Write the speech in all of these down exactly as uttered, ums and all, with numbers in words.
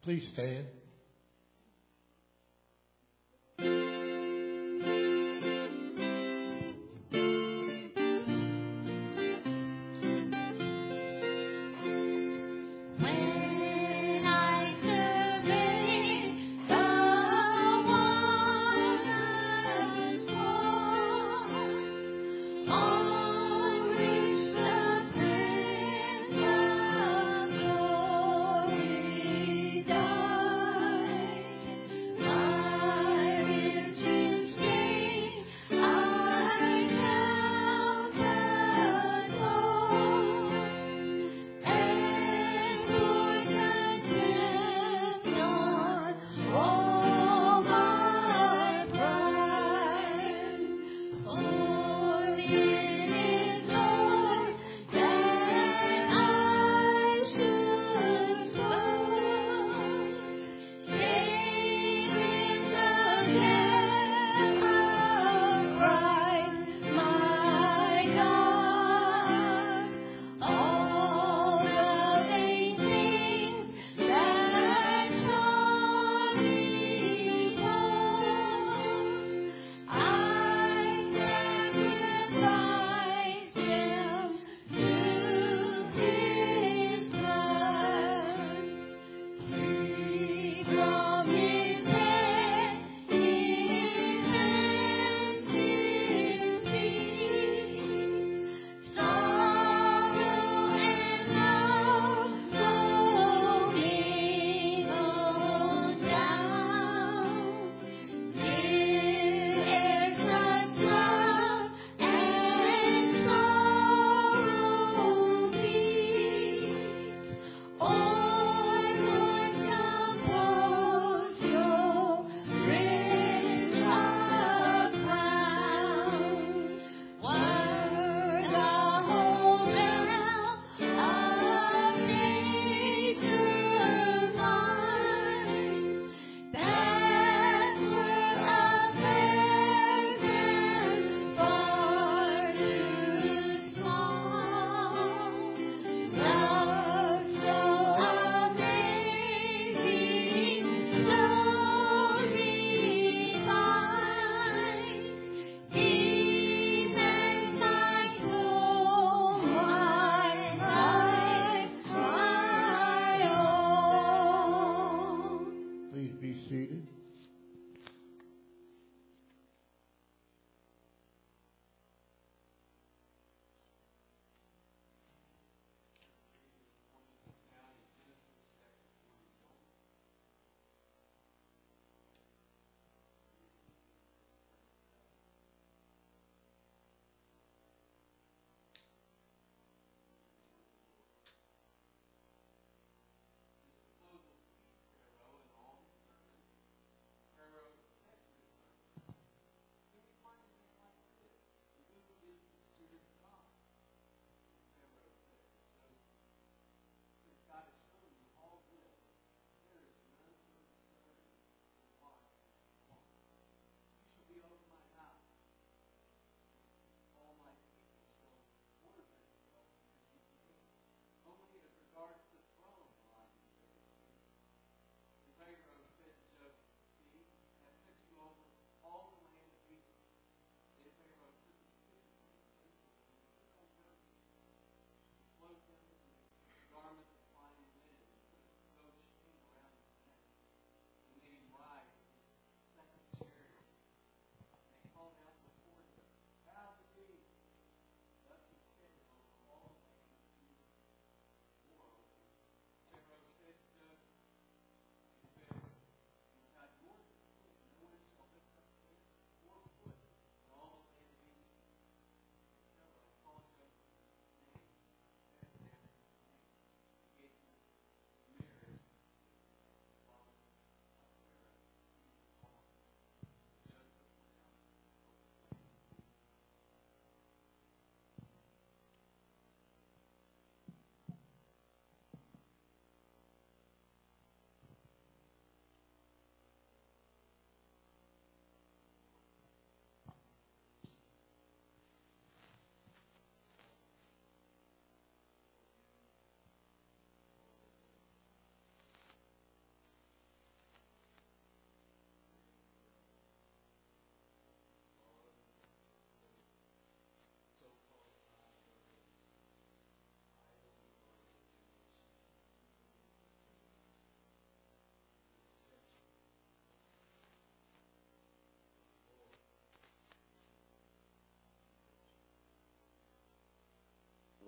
Please stand. On which the Prince of Glory died.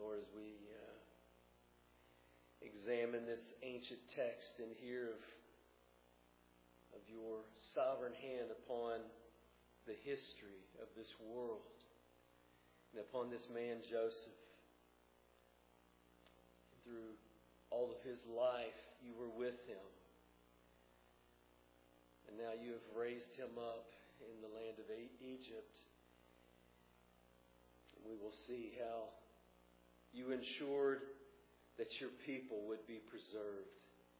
Lord, as we uh, examine this ancient text and hear of, of your sovereign hand upon the history of this world and upon this man Joseph. Through all of his life, you were with him. And now you have raised him up in the land of Egypt. And we will see how you ensured that your people would be preserved.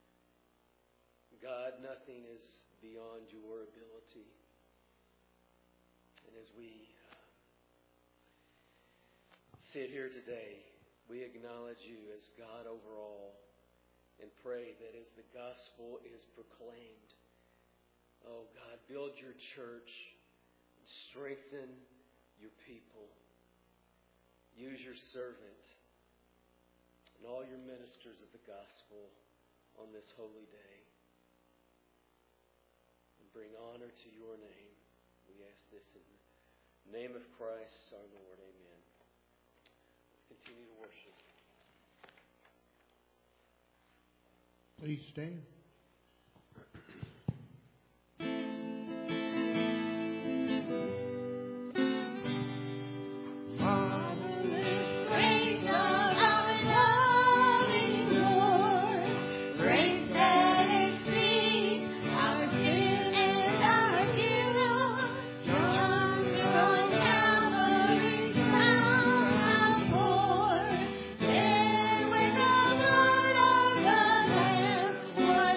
God, nothing is beyond your ability. And as we uh, sit here today, we acknowledge you as God over all and pray that as the gospel is proclaimed, oh God, build your church and strengthen your people. Use your servant and all your ministers of the gospel on this holy day. And bring honor to your name. We ask this in the name of Christ our Lord. Amen. Let's continue to worship. Please stand. What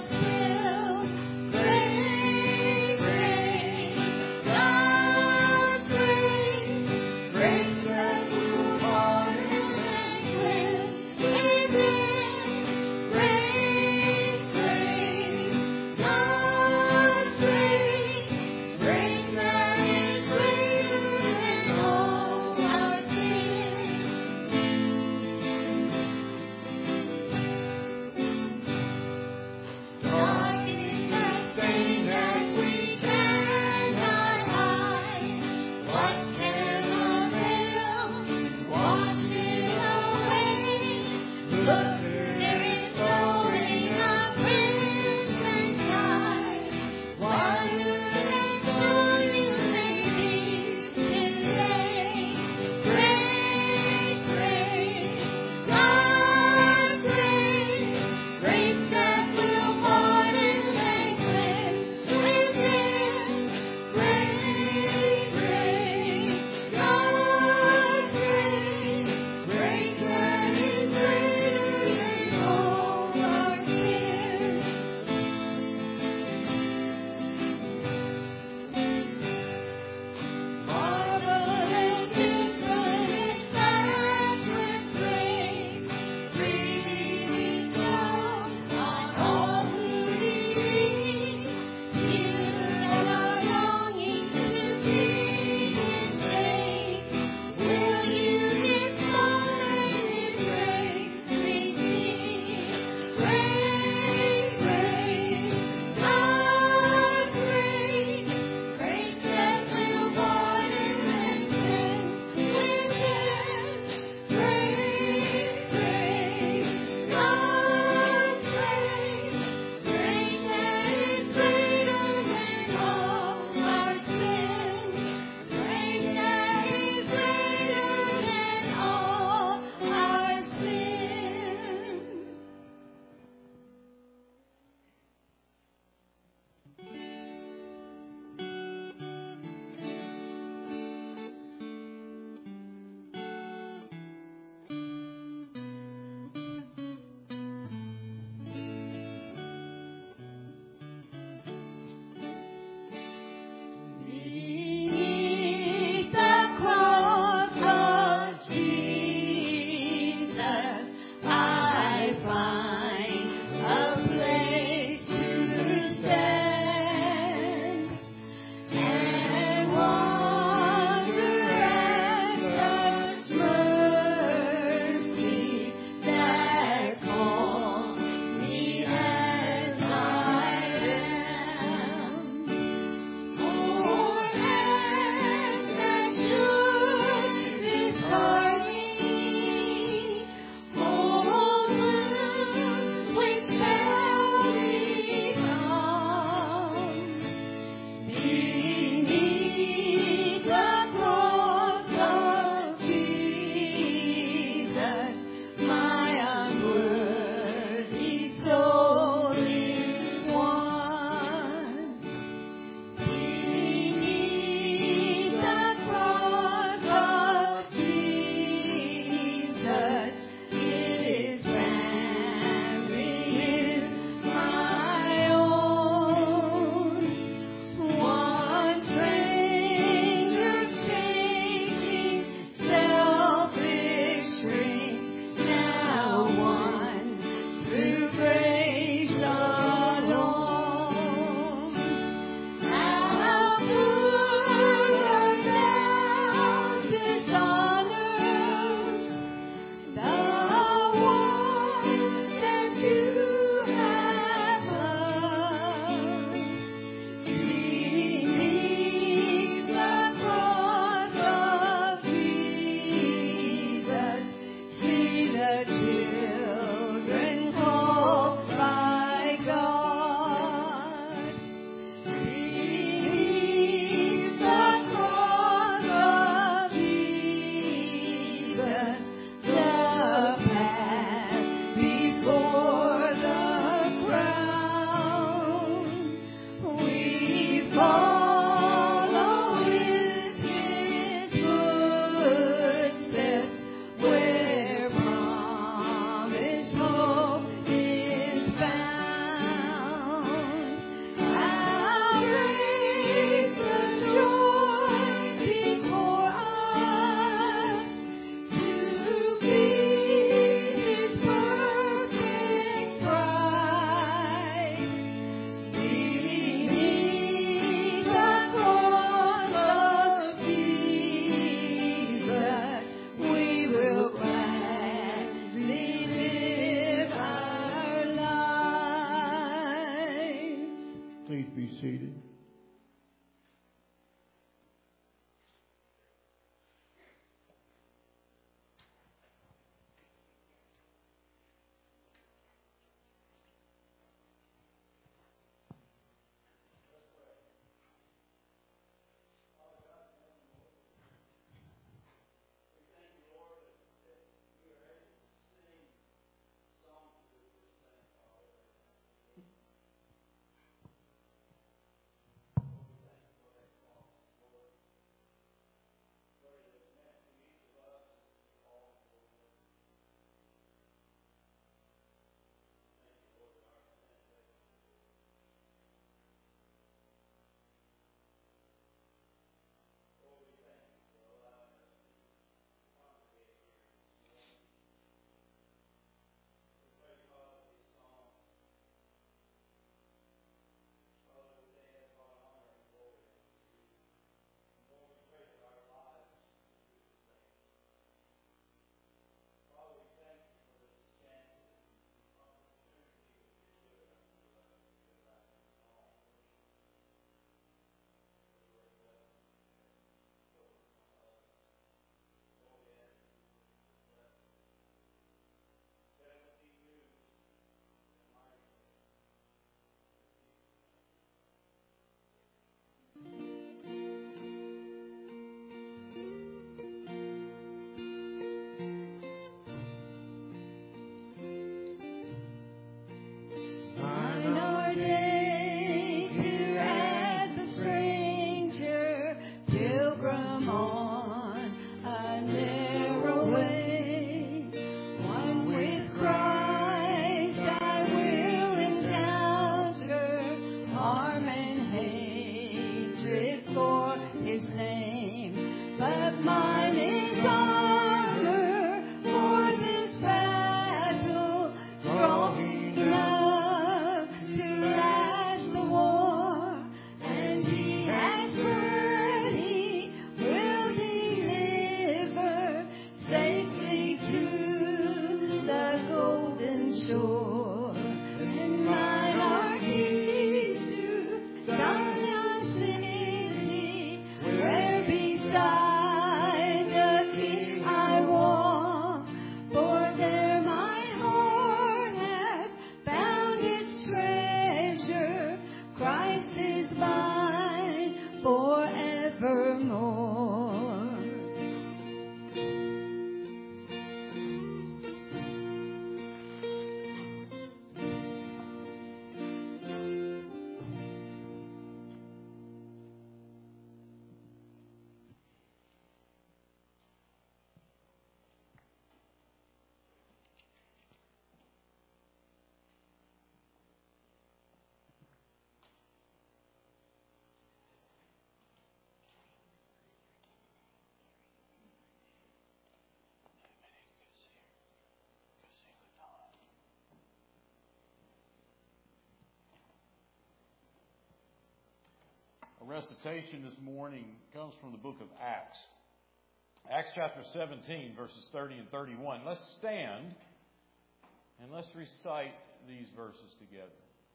recitation this morning comes from the book of Acts. Acts chapter seventeen, verses thirty and thirty-one. Let's stand and let's recite these verses together.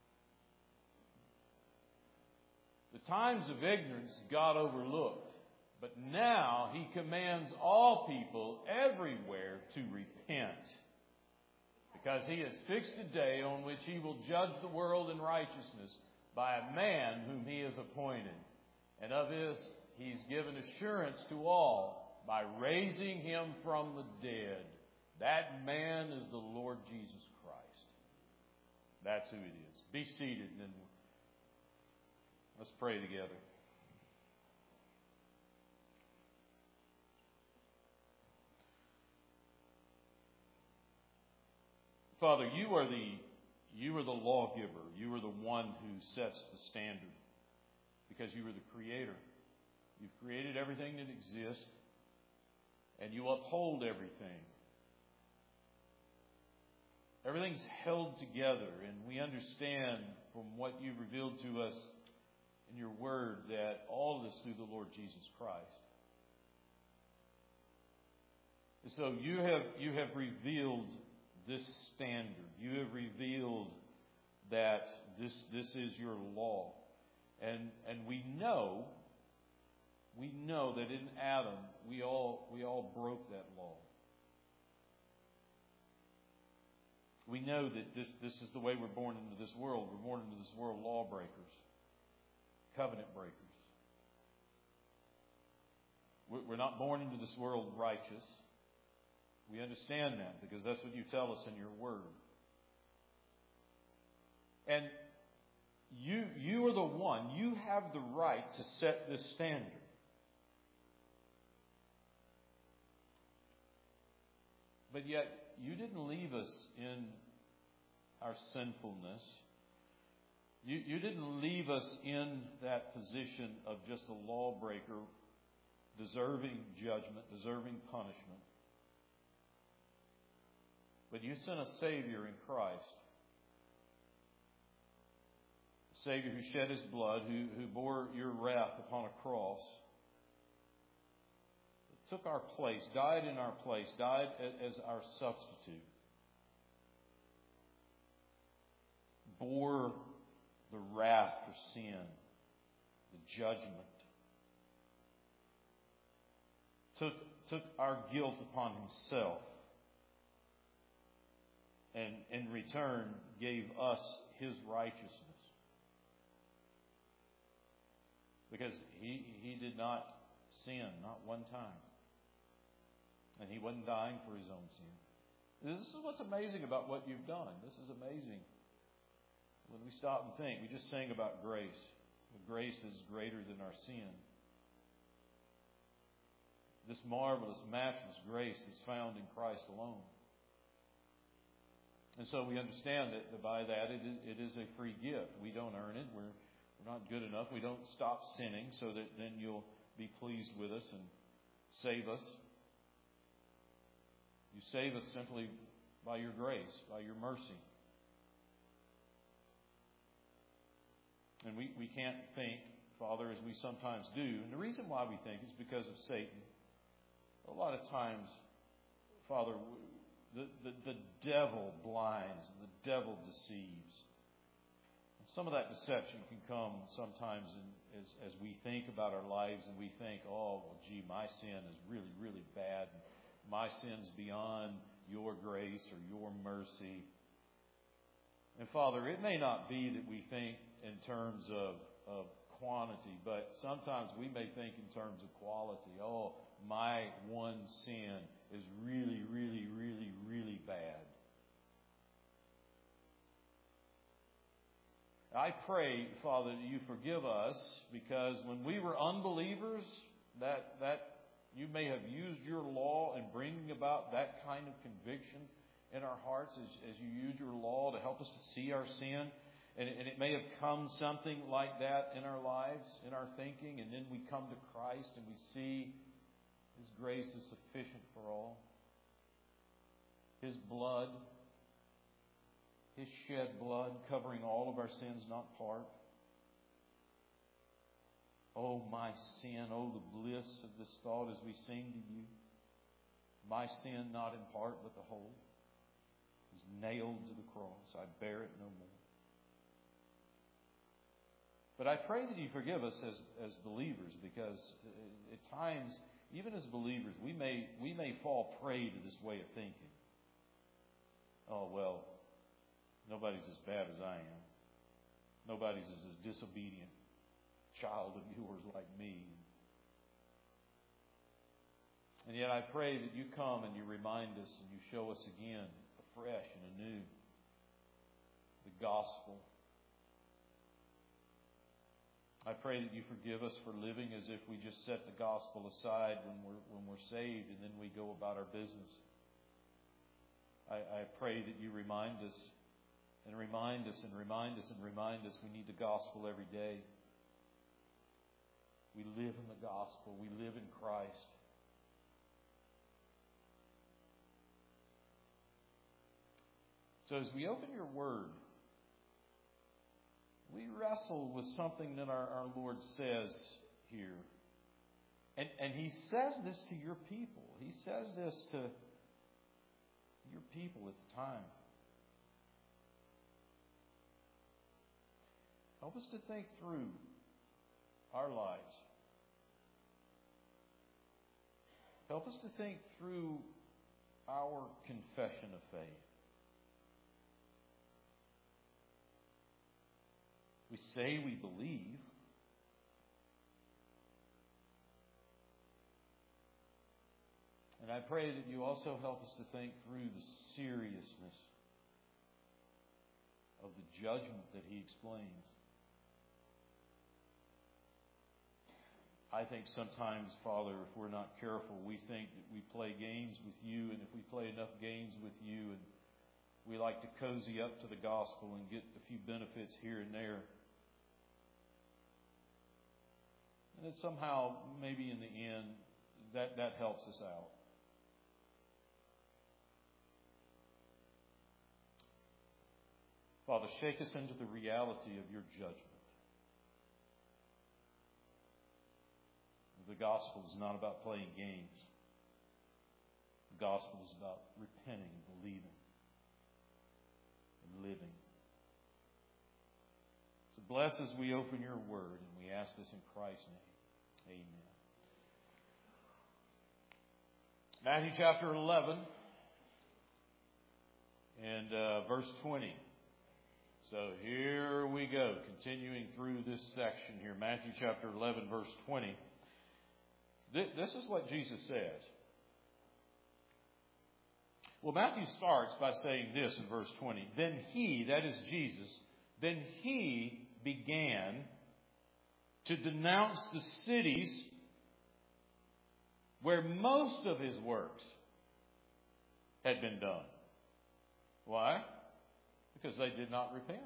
The times of ignorance God overlooked, but now He commands all people everywhere to repent, because He has fixed a day on which He will judge the world in righteousness by a man whom He has appointed. And of this He's given assurance to all by raising Him from the dead. That man is the Lord Jesus Christ. That's who it is. Be seated and then let's pray together. Father, you are the you are the lawgiver. You are the one who sets the standard, because you are the creator. You've created everything that exists, and you uphold everything. Everything's held together, and we understand from what you've revealed to us in your word that all of this through the Lord Jesus Christ. And so you have you have revealed this standard. You have revealed that this this is your law. And and we know we know that in Adam we all we all broke that law. We know that this, this is the way we're born into this world. We're born into this world lawbreakers, covenant breakers. We're not born into this world righteous. We understand that because that's what you tell us in your word. And you, you are the one, you have the right to set this standard. But yet, you didn't leave us in our sinfulness. You, you didn't leave us in that position of just a lawbreaker, deserving judgment, deserving punishment. But you sent a Savior in Christ. A Savior who shed His blood, who, who bore your wrath upon a cross, took our place, died in our place, died as our substitute, bore the wrath for sin, the judgment, took, took our guilt upon Himself, and in return gave us His righteousness. Because He, he did not sin, not one time. And He wasn't dying for His own sin. This is what's amazing about what you've done. This is amazing. When we stop and think, we just sang about grace. Grace is greater than our sin. This marvelous, matchless grace that's found in Christ alone. And so we understand that by that it is, it is a free gift. We don't earn it. We're, we're not good enough. We don't stop sinning so that then you'll be pleased with us and save us. You save us simply by your grace, by your mercy. And we, we can't think, Father, as we sometimes do. And the reason why we think is because of Satan. A lot of times, Father, the, the, the devil blinds, and the devil deceives. And some of that deception can come sometimes in, as, as we think about our lives and we think, oh, well, gee, my sin is really, really bad. And my sin's beyond your grace or your mercy. And Father, it may not be that we think in terms of, of quantity, but sometimes we may think in terms of quality. Oh, my one sin is really, really, really, really bad. I pray, Father, that you forgive us, because when we were unbelievers, that that you may have used your law in bringing about that kind of conviction in our hearts as, as you use your law to help us to see our sin. And, and it may have come something like that in our lives, in our thinking, and then we come to Christ and we see His grace is sufficient for all. His blood, His shed blood covering all of our sins, not part. Oh, my sin, oh, the bliss of this thought as we sing to you. My sin, not in part but the whole, is nailed to the cross. I bear it no more. But I pray that you forgive us as, as believers, because at times, even as believers, we may, we may fall prey to this way of thinking. Oh, well, nobody's as bad as I am. Nobody's as a disobedient child of yours like me. And yet I pray that you come and you remind us and you show us again, afresh and anew, the gospel. I pray that you forgive us for living as if we just set the gospel aside when we're when we're saved and then we go about our business. I, I pray that you remind us and remind us and remind us and remind us we need the gospel every day. We live in the gospel. We live in Christ. So as we open your word, we wrestle with something that our, our Lord says here. And, and He says this to your people. He says this to your people at the time. Help us to think through our lives. Help us to think through our confession of faith. We say we believe. And I pray that you also help us to think through the seriousness of the judgment that He explains. I think sometimes, Father, if we're not careful, we think that we play games with you, and if we play enough games with you, and we like to cozy up to the gospel and get a few benefits here and there, and that somehow, maybe in the end, that, that helps us out. Father, shake us into the reality of your judgment. The gospel is not about playing games. The gospel is about repenting, believing, and living. So bless as we open your word, and we ask this in Christ's name. Amen. Matthew chapter eleven and uh, verse twenty. So here we go, continuing through this section here. Matthew chapter eleven, verse twenty. This is what Jesus says. Well, Matthew starts by saying this in verse twenty. Then He, that is Jesus, then He began to denounce the cities where most of His works had been done. Why? Because they did not repent.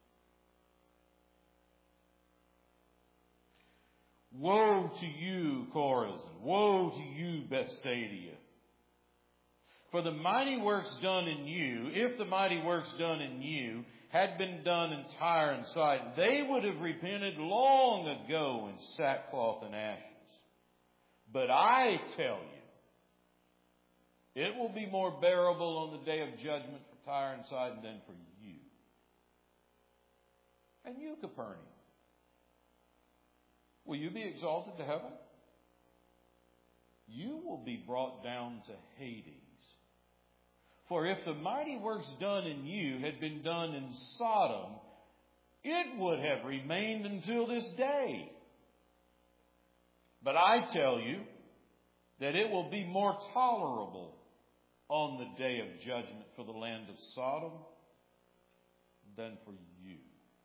Woe to you, Chorazin! Woe to you, Bethsaida! For the mighty works done in you, if the mighty works done in you had been done in Tyre and Sidon, they would have repented long ago in sackcloth and ashes. But I tell you, it will be more bearable on the day of judgment for Tyre and Sidon than for you. And you, Capernaum, will you be exalted to heaven? You will be brought down to Hades. For if the mighty works done in you had been done in Sodom, it would have remained until this day. But I tell you that it will be more tolerable on the day of judgment for the land of Sodom than for you.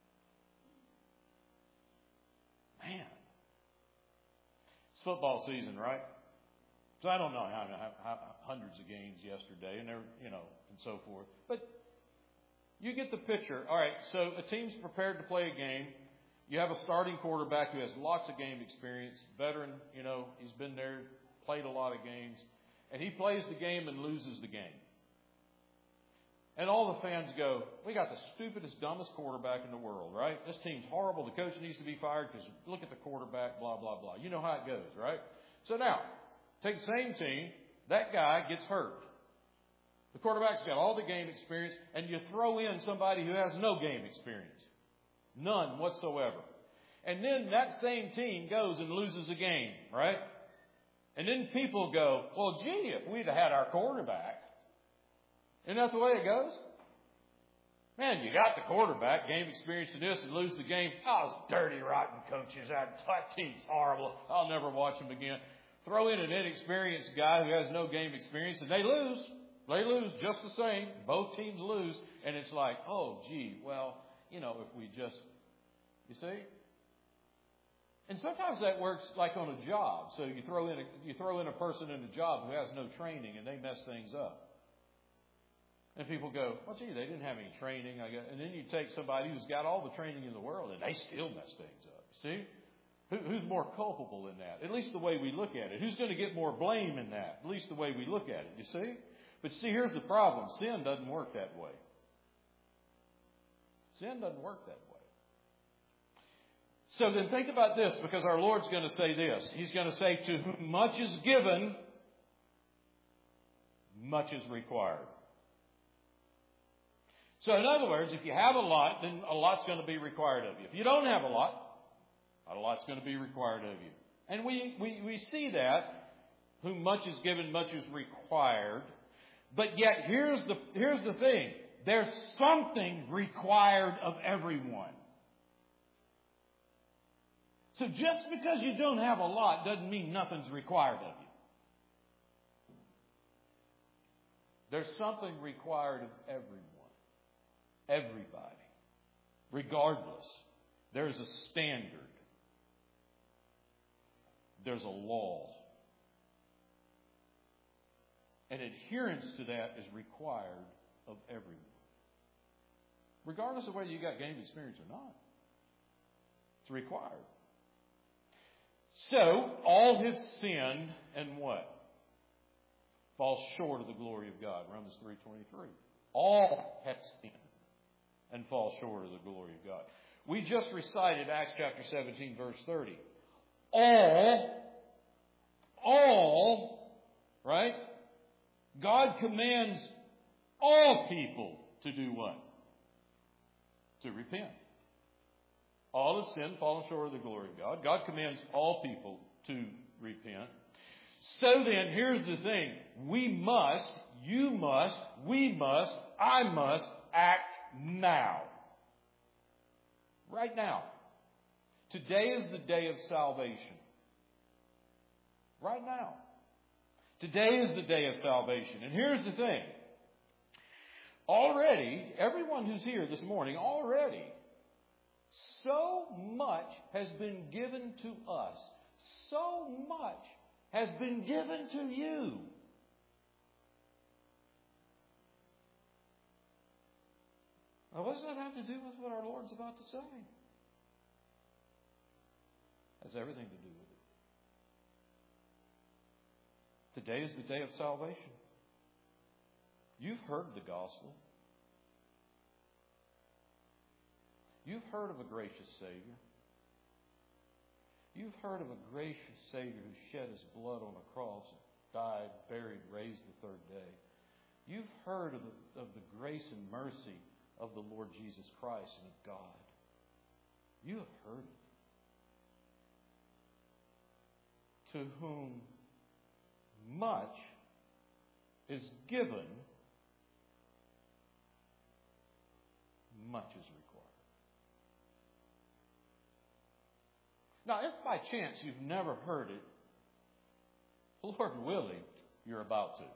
Man. It's football season, right? So I don't know how, how, how hundreds of games yesterday, and they're, you know, and so forth. But you get the picture. All right, so a team's prepared to play a game. You have a starting quarterback who has lots of game experience, veteran, you know, he's been there, played a lot of games, and he plays the game and loses the game. And all the fans go, we got the stupidest, dumbest quarterback in the world, right? This team's horrible. The coach needs to be fired because look at the quarterback, blah, blah, blah. You know how it goes, right? So now, take the same team. That guy gets hurt. The quarterback's got all the game experience, and you throw in somebody who has no game experience. None whatsoever. And then that same team goes and loses a game, right? And then people go, well, gee, if we'd have had our quarterback. Isn't that the way it goes? Man, you got the quarterback, game experience in this, and lose the game. Oh, it's dirty, rotten coaches. That, that team's horrible. I'll never watch them again. Throw in an inexperienced guy who has no game experience, and they lose. They lose just the same. Both teams lose. And it's like, oh, gee, well, you know, if we just, you see? And sometimes that works like on a job. So you throw in a, you throw in a person in a job who has no training, and they mess things up. And people go, well, gee, they didn't have any training. I got, and then you take somebody who's got all the training in the world, and they still mess things up. See? Who, who's more culpable in that? At least the way we look at it. Who's going to get more blame in that? At least the way we look at it. You see? But see, here's the problem. Sin doesn't work that way. Sin doesn't work that way. So then think about this, because our Lord's going to say this. He's going to say, to whom much is given, much is required. So in other words, if you have a lot, then a lot's going to be required of you. If you don't have a lot, a lot's going to be required of you. And we, we, we see that, whom much is given, much is required. But yet, here's the, here's the thing. There's something required of everyone. So just because you don't have a lot doesn't mean nothing's required of you. There's something required of everyone. Everybody. Regardless. There's a standard. There's a law. And adherence to that is required of everyone. Regardless of whether you got game experience or not. It's required. So, all have sinned and what? Fall short of the glory of God. Romans three twenty-three. All have sinned and fall short of the glory of God. We just recited Acts chapter seventeen, verse thirty. All, all, right? God commands all people to do what? To repent. All have sinned, fallen short of the glory of God. God commands all people to repent. So then, here's the thing. We must, you must, we must, I must act now. Right now. Today is the day of salvation. Right now. Today is the day of salvation. And here's the thing. Already, everyone who's here this morning, already, so much has been given to us. So much has been given to you. Now, what does that have to do with what our Lord's about to say? It has everything to do with it. Today is the day of salvation. You've heard the gospel. You've heard of a gracious Savior. You've heard of a gracious Savior who shed His blood on a cross, died, buried, raised the third day. You've heard of the, of the grace and mercy of the Lord Jesus Christ and of God. You have heard it. To whom much is given, much is required. Now, if by chance you've never heard it, Lord willing, you're about to.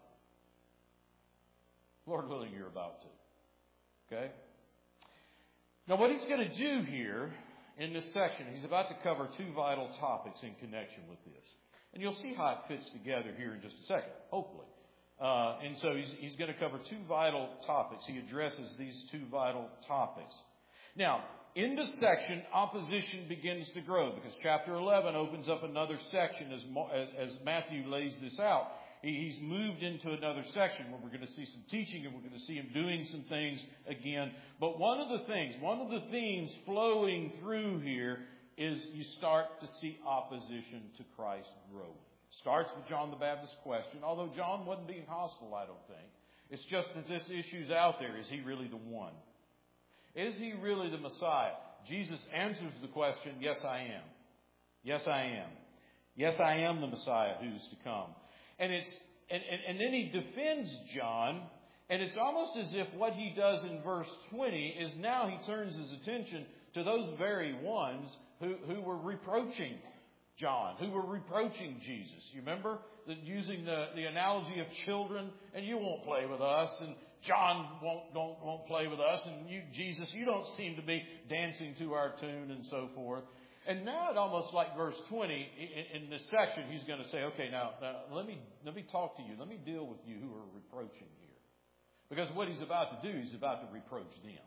Lord willing, you're about to. Okay? Now, what he's going to do here in this section, he's about to cover two vital topics in connection with this. And you'll see how it fits together here in just a second, hopefully. Uh, and so he's, he's going to cover two vital topics. He addresses these two vital topics. Now, in this section, opposition begins to grow because chapter eleven opens up another section as, as, as Matthew lays this out. He, he's moved into another section where we're going to see some teaching and we're going to see him doing some things again. But one of the things, one of the themes flowing through here is you start to see opposition to Christ growing. It starts with John the Baptist's question, although John wasn't being hostile, I don't think. It's just that this issue's out there. Is he really the one? Is he really the Messiah? Jesus answers the question, yes, I am. Yes, I am. Yes, I am the Messiah who's to come. And it's and, and, and then he defends John, and it's almost as if what he does in verse twenty is now he turns his attention to those very ones who, who were reproaching John, who were reproaching Jesus. You remember that using the, the analogy of children, and you won't play with us, and John won't, don't, won't play with us, and you, Jesus, you don't seem to be dancing to our tune, and so forth. And now it almost like verse twenty, in, in this section, he's going to say, okay, now, now let me let me talk to you. Let me deal with you who are reproaching here. Because what he's about to do, he's about to reproach them.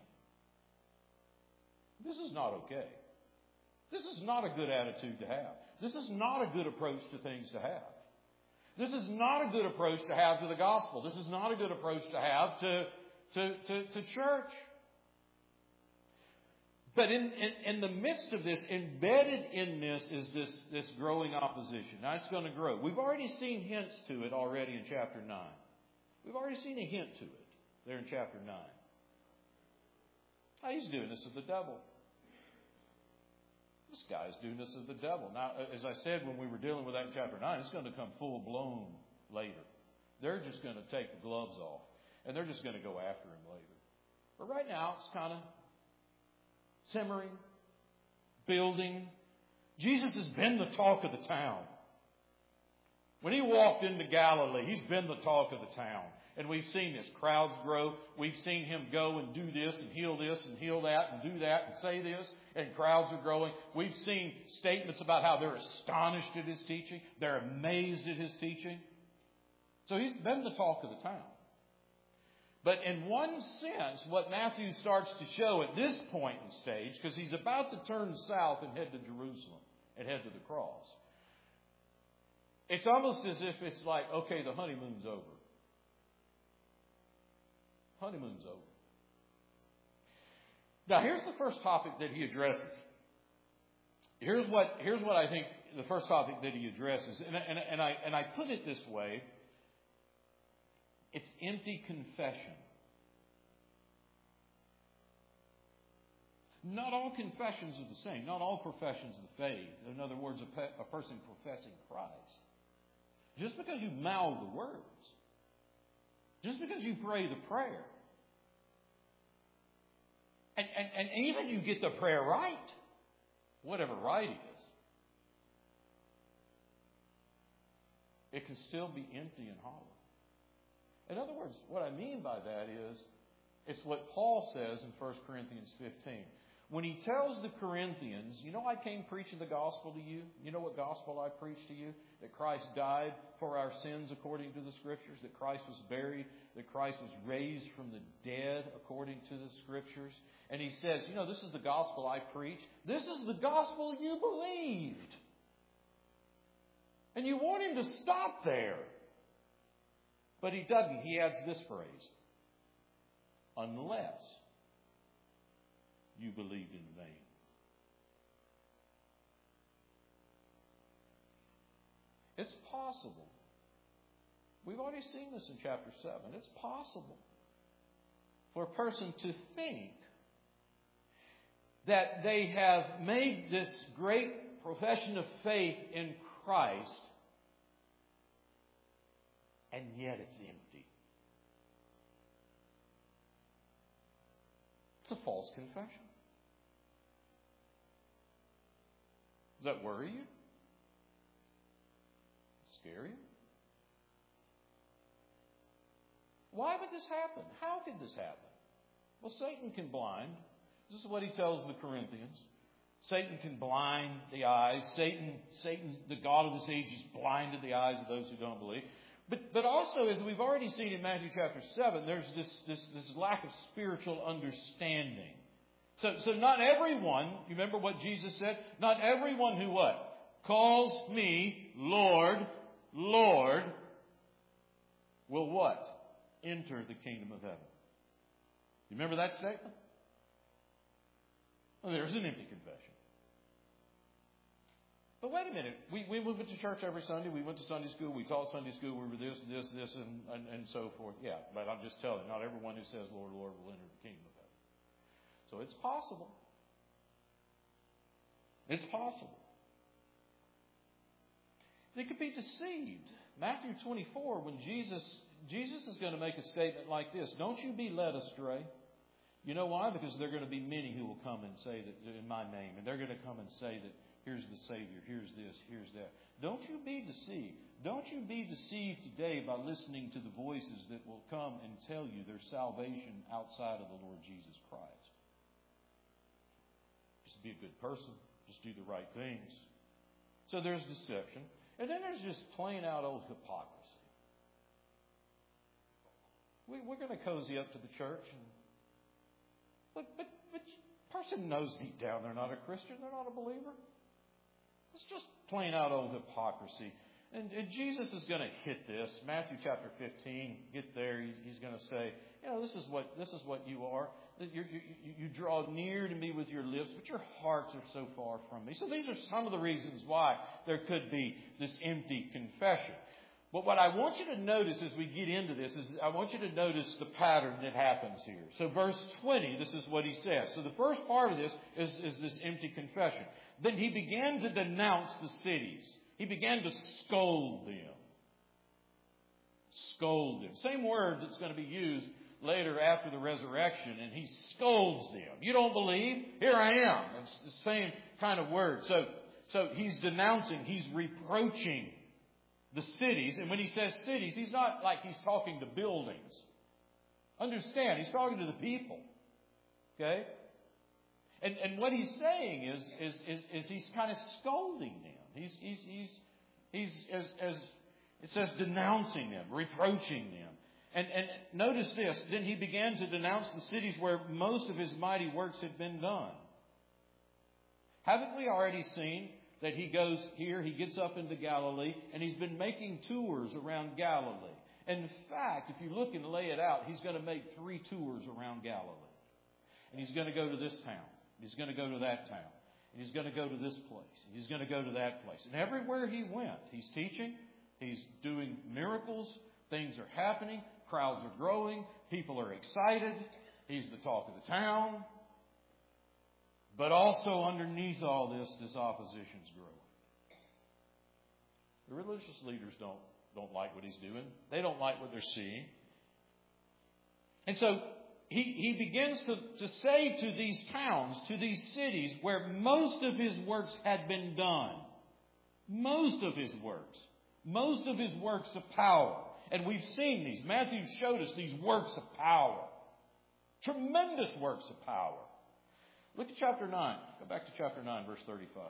This is not okay. This is not a good attitude to have. This is not a good approach to things to have. This is not a good approach to have to the gospel. This is not a good approach to have to, to, to, to church. But in, in, in the midst of this, embedded in this is this, this growing opposition. Now, it's going to grow. We've already seen hints to it already in chapter nine. We've already seen a hint to it there in chapter nine. Oh, he's doing this with the devil. This guy's doing this with the devil. Now, as I said when we were dealing with that in chapter nine, it's going to come full-blown later. They're just going to take the gloves off, and they're just going to go after him later. But right now, it's kind of simmering, building. Jesus has been the talk of the town. When he walked into Galilee, he's been the talk of the town. And we've seen this. Crowds grow. We've seen him go and do this and heal this and heal that and do that and say this. And crowds are growing. We've seen statements about how they're astonished at his teaching. They're amazed at his teaching. So he's been the talk of the town. But in one sense, what Matthew starts to show at this point in stage, because he's about to turn south and head to Jerusalem and head to the cross, it's almost as if it's like, okay, the honeymoon's over. Honeymoon's over. Now, here's the first topic that he addresses. Here's what, here's what I think the first topic that he addresses. And, and, and, I, and I put it this way. It's empty confession. Not all confessions are the same. Not all professions of the faith. In other words, a, pe- a person professing Christ. Just because you mouth the words. Just because you pray the prayer. And, and, and even you get the prayer right. Whatever right is. It can still be empty and hollow. In other words, what I mean by that is, it's what Paul says in First Corinthians fifteen. When he tells the Corinthians, you know I came preaching the gospel to you? You know what gospel I preached to you? That Christ died for our sins according to the Scriptures. That Christ was buried. That Christ was raised from the dead according to the Scriptures. And he says, you know, this is the gospel I preached. This is the gospel you believed. And you want him to stop there. But he doesn't. He adds this phrase. Unless you believed in vain. It's possible. We've already seen this in chapter seven. It's possible for a person to think that they have made this great profession of faith in Christ, and yet it's empty. It's a false confession. Does that worry you? Scare you? Why would this happen? How could this happen? Well, Satan can blind. This is what he tells the Corinthians. Satan can blind the eyes. Satan, Satan, the God of this age, has blinded the eyes of those who don't believe. But, but also, as we've already seen in Matthew chapter seven, there's this, this, this lack of spiritual understanding. So, so not everyone, you remember what Jesus said? Not everyone who what? Calls me Lord, Lord, will what? Enter the kingdom of heaven. You remember that statement? Well, there's an empty confession. But wait a minute. We, we went to church every Sunday. We went to Sunday school. We taught Sunday school. We were this, this, this, and, and, and so forth. Yeah, but I'm just telling you, not everyone who says, Lord, Lord, will enter the kingdom of heaven. So it's possible. It's possible. They could be deceived. Matthew twenty-four, when Jesus, Jesus is going to make a statement like this, don't you be led astray. You know why? Because there are going to be many who will come and say that in my name, and they're going to come and say that here's the Savior, here's this, here's that. Don't you be deceived. Don't you be deceived today by listening to the voices that will come and tell you there's salvation outside of the Lord Jesus Christ. Just be a good person. Just do the right things. So there's deception. And then there's just plain out old hypocrisy. We, we're going to cozy up to the church. And, but, but, but the person knows deep down they're not a Christian. They're not a believer. It's just plain out old hypocrisy. And, and Jesus is going to hit this. Matthew chapter fifteen, get there. He's, he's going to say, you know, this is what this is what you are. You, you, you draw near to me with your lips, but your hearts are so far from me. So these are some of the reasons why there could be this empty confession. But what I want you to notice as we get into this is I want you to notice the pattern that happens here. So verse twenty, this is what he says. So the first part of this is, is this empty confession. Then he began to denounce the cities. He began to scold them. Scold them. Same word that's going to be used later after the resurrection, and he scolds them. You don't believe? Here I am. It's the same kind of word. So, so he's denouncing, he's reproaching the cities. And when he says cities, he's not like he's talking to buildings. Understand, he's talking to the people. Okay? And, and what he's saying is, is, is, is he's kind of scolding them. He's, he's, he's, he's as, as it says, denouncing them, reproaching them. And, and notice this, then he began to denounce the cities where most of his mighty works had been done. Haven't we already seen that he goes here, he gets up into Galilee, and he's been making tours around Galilee. And in fact, if you look and lay it out, he's going to make three tours around Galilee. And he's going to go to this town. He's going to go to that town. And he's going to go to this place. And he's going to go to that place. And everywhere he went, he's teaching, he's doing miracles, things are happening, crowds are growing, people are excited, he's the talk of the town. But also underneath all this, this opposition's growing. The religious leaders don't, don't like what he's doing. They don't like what they're seeing. And so he, he begins to, to say to these towns, to these cities where most of his works had been done. Most of his works. Most of his works of power. And we've seen these. Matthew showed us these works of power. Tremendous works of power. Look at chapter nine. Go back to chapter nine, verse thirty-five.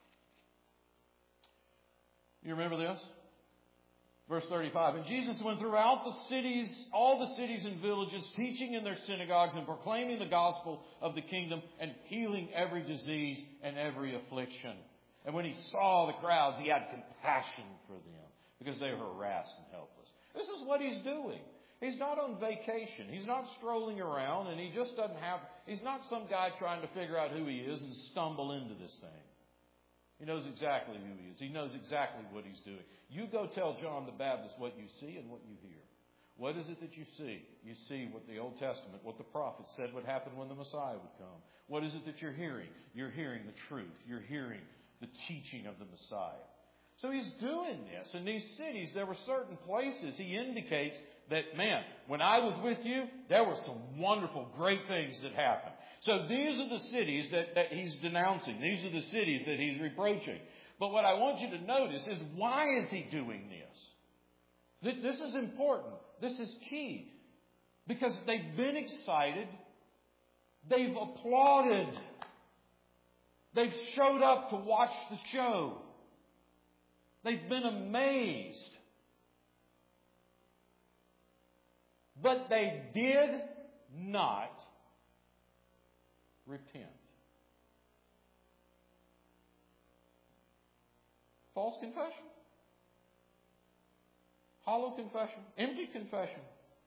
You remember this? Verse thirty-five. And Jesus went throughout the cities, all the cities and villages, teaching in their synagogues and proclaiming the gospel of the kingdom and healing every disease and every affliction. And when he saw the crowds, he had compassion for them because they were harassed and helpless. This is what he's doing. He's not on vacation. He's not strolling around, and he just doesn't have, he's not some guy trying to figure out who he is and stumble into this thing. He knows exactly who he is. He knows exactly what he's doing. You go tell John the Baptist what you see and what you hear. What is it that you see? You see what the Old Testament, what the prophets said would happen when the Messiah would come. What is it that you're hearing? You're hearing the truth. You're hearing the teaching of the Messiah. So he's doing this. In these cities, there were certain places he indicates that, man, when I was with you, there were some wonderful, great things that happened. So these are the cities that, that he's denouncing. These are the cities that he's reproaching. But what I want you to notice is, why is he doing this? This is important. This is key. Because they've been excited. They've applauded. They've showed up to watch the show. They've been amazed. But they did not repent. False confession. Hollow confession. Empty confession.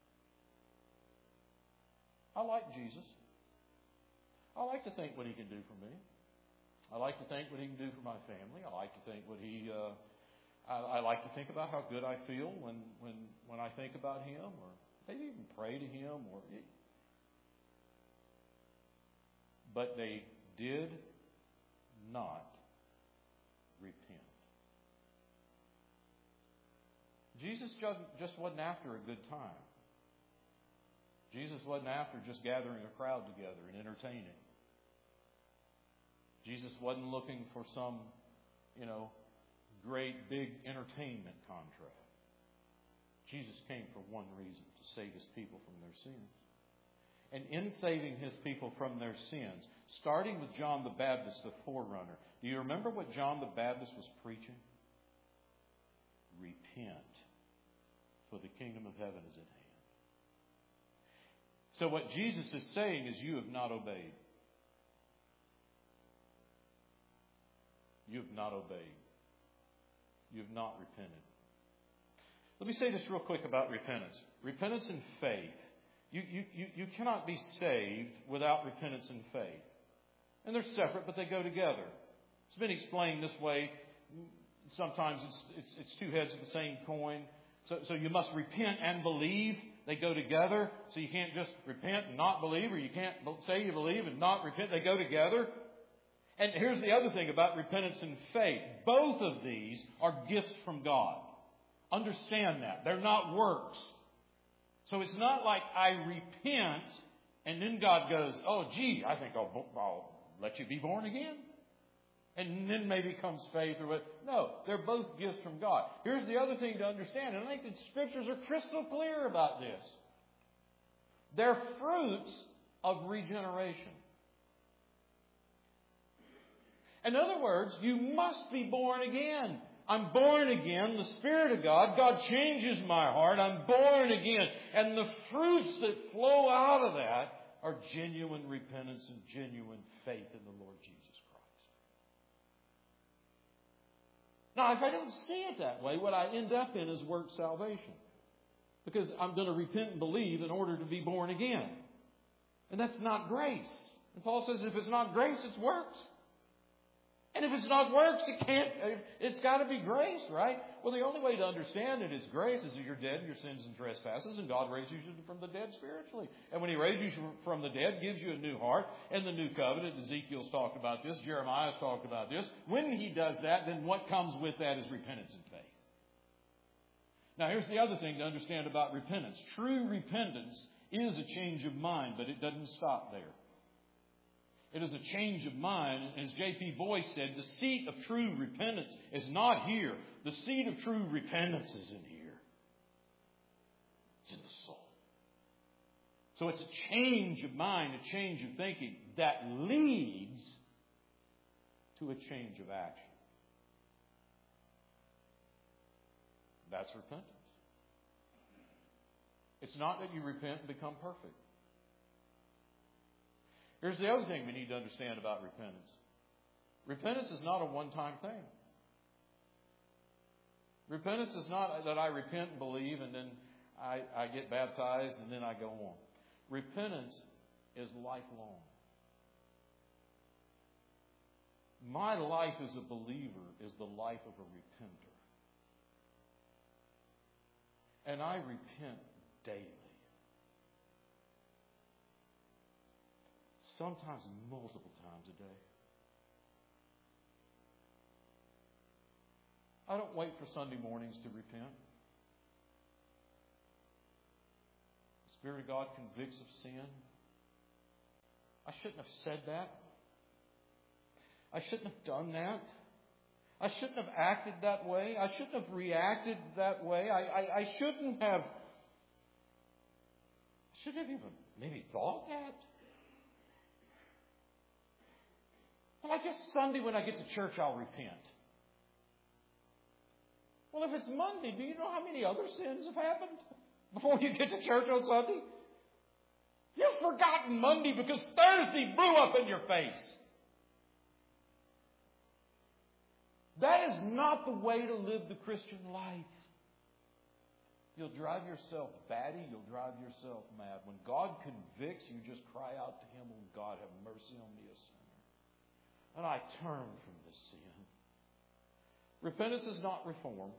I like Jesus. I like to think what He can do for me. I like to think what He can do for my family. I like to think what He... Uh, I, I like to think about how good I feel when, when, when I think about Him, or maybe even pray to Him. Or, but they did not repent. Jesus just wasn't after a good time. Jesus wasn't after just gathering a crowd together and entertaining. Jesus wasn't looking for some, you know, great big entertainment contract. Jesus came for one reason, to save His people from their sins. And in saving His people from their sins, starting with John the Baptist, the forerunner, do you remember what John the Baptist was preaching? Repent, for the kingdom of heaven is at hand. So what Jesus is saying is, you have not obeyed. You have not obeyed. You have not repented. Let me say this real quick about repentance. Repentance and faith. You, you, you, you cannot be saved without repentance and faith. And they're separate, but they go together. It's been explained this way. Sometimes it's, it's, it's two heads of the same coin. So, so you must repent and believe. They go together. So you can't just repent and not believe, or you can't say you believe and not repent. They go together. And here's the other thing about repentance and faith. Both of these are gifts from God. Understand that. They're not works. So it's not like I repent and then God goes, oh, gee, I think I'll, I'll let you be born again. And then maybe comes faith or what. No, they're both gifts from God. Here's the other thing to understand. And I think the Scriptures are crystal clear about this. They're fruits of regeneration. In other words, you must be born again. I'm born again. The Spirit of God, God changes my heart. I'm born again. And the fruits that flow out of that are genuine repentance and genuine faith in the Lord Jesus Christ. Now, if I don't see it that way, what I end up in is work salvation. Because I'm going to repent and believe in order to be born again. And that's not grace. And Paul says if it's not grace, it's works. And if it's not works, it can't, it's got to be grace, right? Well, the only way to understand it is grace is that you're dead in your sins and trespasses, and God raised you from the dead spiritually. And when He raised you from the dead, gives you a new heart and the new covenant. Ezekiel's talked about this. Jeremiah's talked about this. When He does that, then what comes with that is repentance and faith. Now, here's the other thing to understand about repentance. True repentance is a change of mind, but it doesn't stop there. It is a change of mind. As J P Boyce said, the seat of true repentance is not here. The seat of true repentance is in here. It's in the soul. So it's a change of mind, a change of thinking that leads to a change of action. That's repentance. It's not that you repent and become perfect. Here's the other thing we need to understand about repentance. Repentance is not a one-time thing. Repentance is not that I repent and believe and then I, I get baptized and then I go on. Repentance is lifelong. My life as a believer is the life of a repenter. And I repent daily. Sometimes multiple times a day. I don't wait for Sunday mornings to repent. The Spirit of God convicts of sin. I shouldn't have said that. I shouldn't have done that. I shouldn't have acted that way. I shouldn't have reacted that way. I, I, I shouldn't have... I shouldn't have even maybe thought that. Well, I guess Sunday when I get to church, I'll repent. Well, if it's Monday, do you know how many other sins have happened before you get to church on Sunday? You've forgotten Monday because Thursday blew up in your face. That is not the way to live the Christian life. You'll drive yourself batty. You'll drive yourself mad. When God convicts, you just cry out to Him, "Oh God, have mercy on me, a sinner." And I turn from this sin. Repentance is not reform.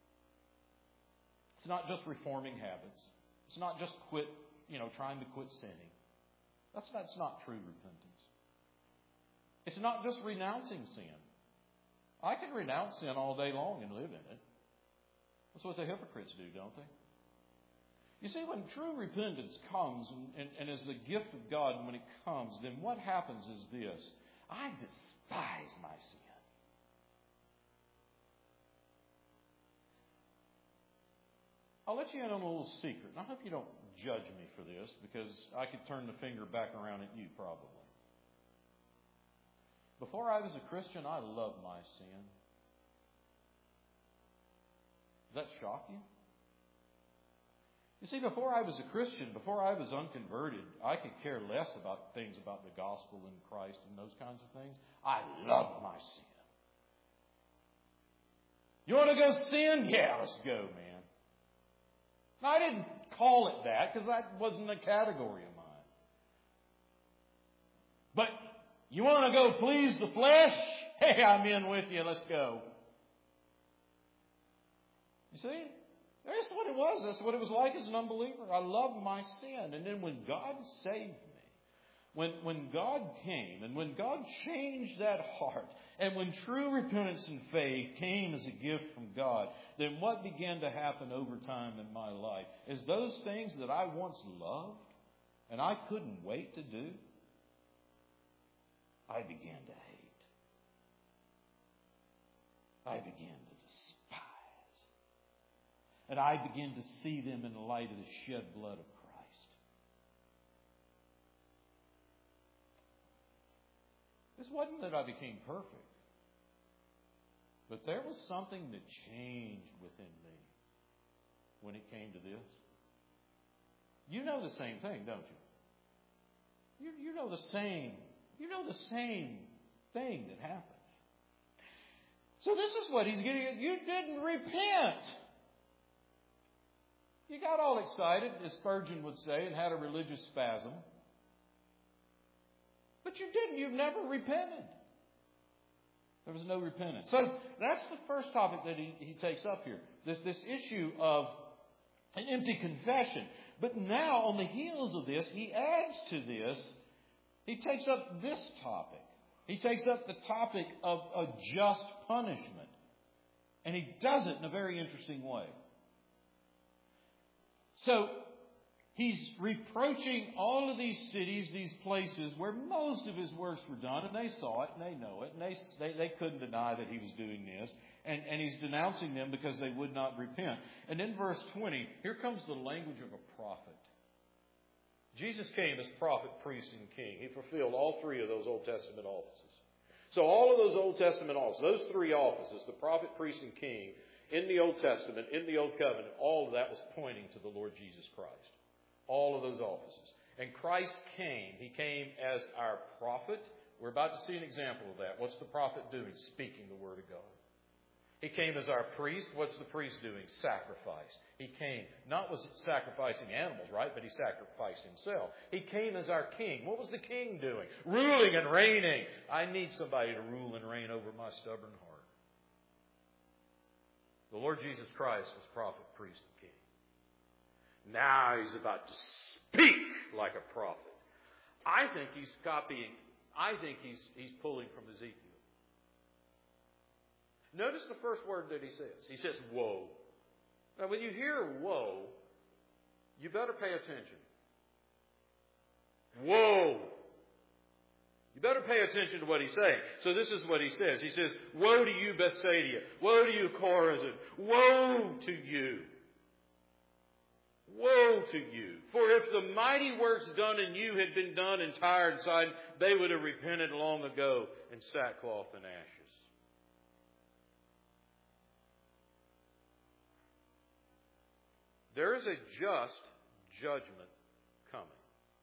It's not just reforming habits. It's not just quit, you know, trying to quit sinning. That's, that's not true repentance. It's not just renouncing sin. I can renounce sin all day long and live in it. That's what the hypocrites do, don't they? You see, when true repentance comes and, and, and is the gift of God, and when it comes, then what happens is this. I despise my sin. I'll let you in on a little secret. And I hope you don't judge me for this, because I could turn the finger back around at you probably. Before I was a Christian, I loved my sin. Does that shock you? You see, before I was a Christian, before I was unconverted, I could care less about things about the gospel and Christ and those kinds of things. I loved my sin. You want to go sin? Yeah, let's go, man. Now, I didn't call it that because that wasn't a category of mine. But you want to go please the flesh? Hey, I'm in with you. Let's go. You see? That's what it was. That's what it was like as an unbeliever. I loved my sin. And then when God saved me, when, when God came, and when God changed that heart, and when true repentance and faith came as a gift from God, then what began to happen over time in my life is those things that I once loved and I couldn't wait to do, I began to hate. I began to despise. And I began to see them in the light of the shed blood of Christ. This wasn't that I became perfect. But there was something that changed within me when it came to this. You know the same thing, don't you? You, you know the same. You know the same thing that happens. So this is what he's getting at. You didn't repent. You got all excited, as Spurgeon would say, and had a religious spasm. But you didn't. You've never repented. There was no repentance. So that's the first topic that he, he takes up here. This, this issue of an empty confession. But now, on the heels of this, he adds to this, he takes up this topic. He takes up the topic of a just punishment. And he does it in a very interesting way. So, he's reproaching all of these cities, these places where most of his works were done, and they saw it, and they know it, and they they, they couldn't deny that he was doing this. And, and he's denouncing them because they would not repent. And in verse twenty, here comes the language of a prophet. Jesus came as prophet, priest, and king. He fulfilled all three of those Old Testament offices. So all of those Old Testament offices, those three offices, the prophet, priest, and king, in the Old Testament, in the Old Covenant, all of that was pointing to the Lord Jesus Christ. All of those offices. And Christ came. He came as our prophet. We're about to see an example of that. What's the prophet doing? Speaking the word of God. He came as our priest. What's the priest doing? Sacrifice. He came, not was sacrificing animals, right? But he sacrificed himself. He came as our king. What was the king doing? Ruling and reigning. I need somebody to rule and reign over my stubborn heart. The Lord Jesus Christ was prophet, priest, and king. Now he's about to speak like a prophet. I think he's copying, I think he's, he's pulling from Ezekiel. Notice the first word that he says. He says, woe. Now when you hear woe, you better pay attention. Woe. You better pay attention to what he's saying. So this is what he says. He says, woe to you, Bethsaida. Woe to you, Chorazin. Woe to you. Woe to you. For if the mighty works done in you had been done in Tyre and Sidon, they would have repented long ago in sackcloth and ashes. There is a just judgment coming.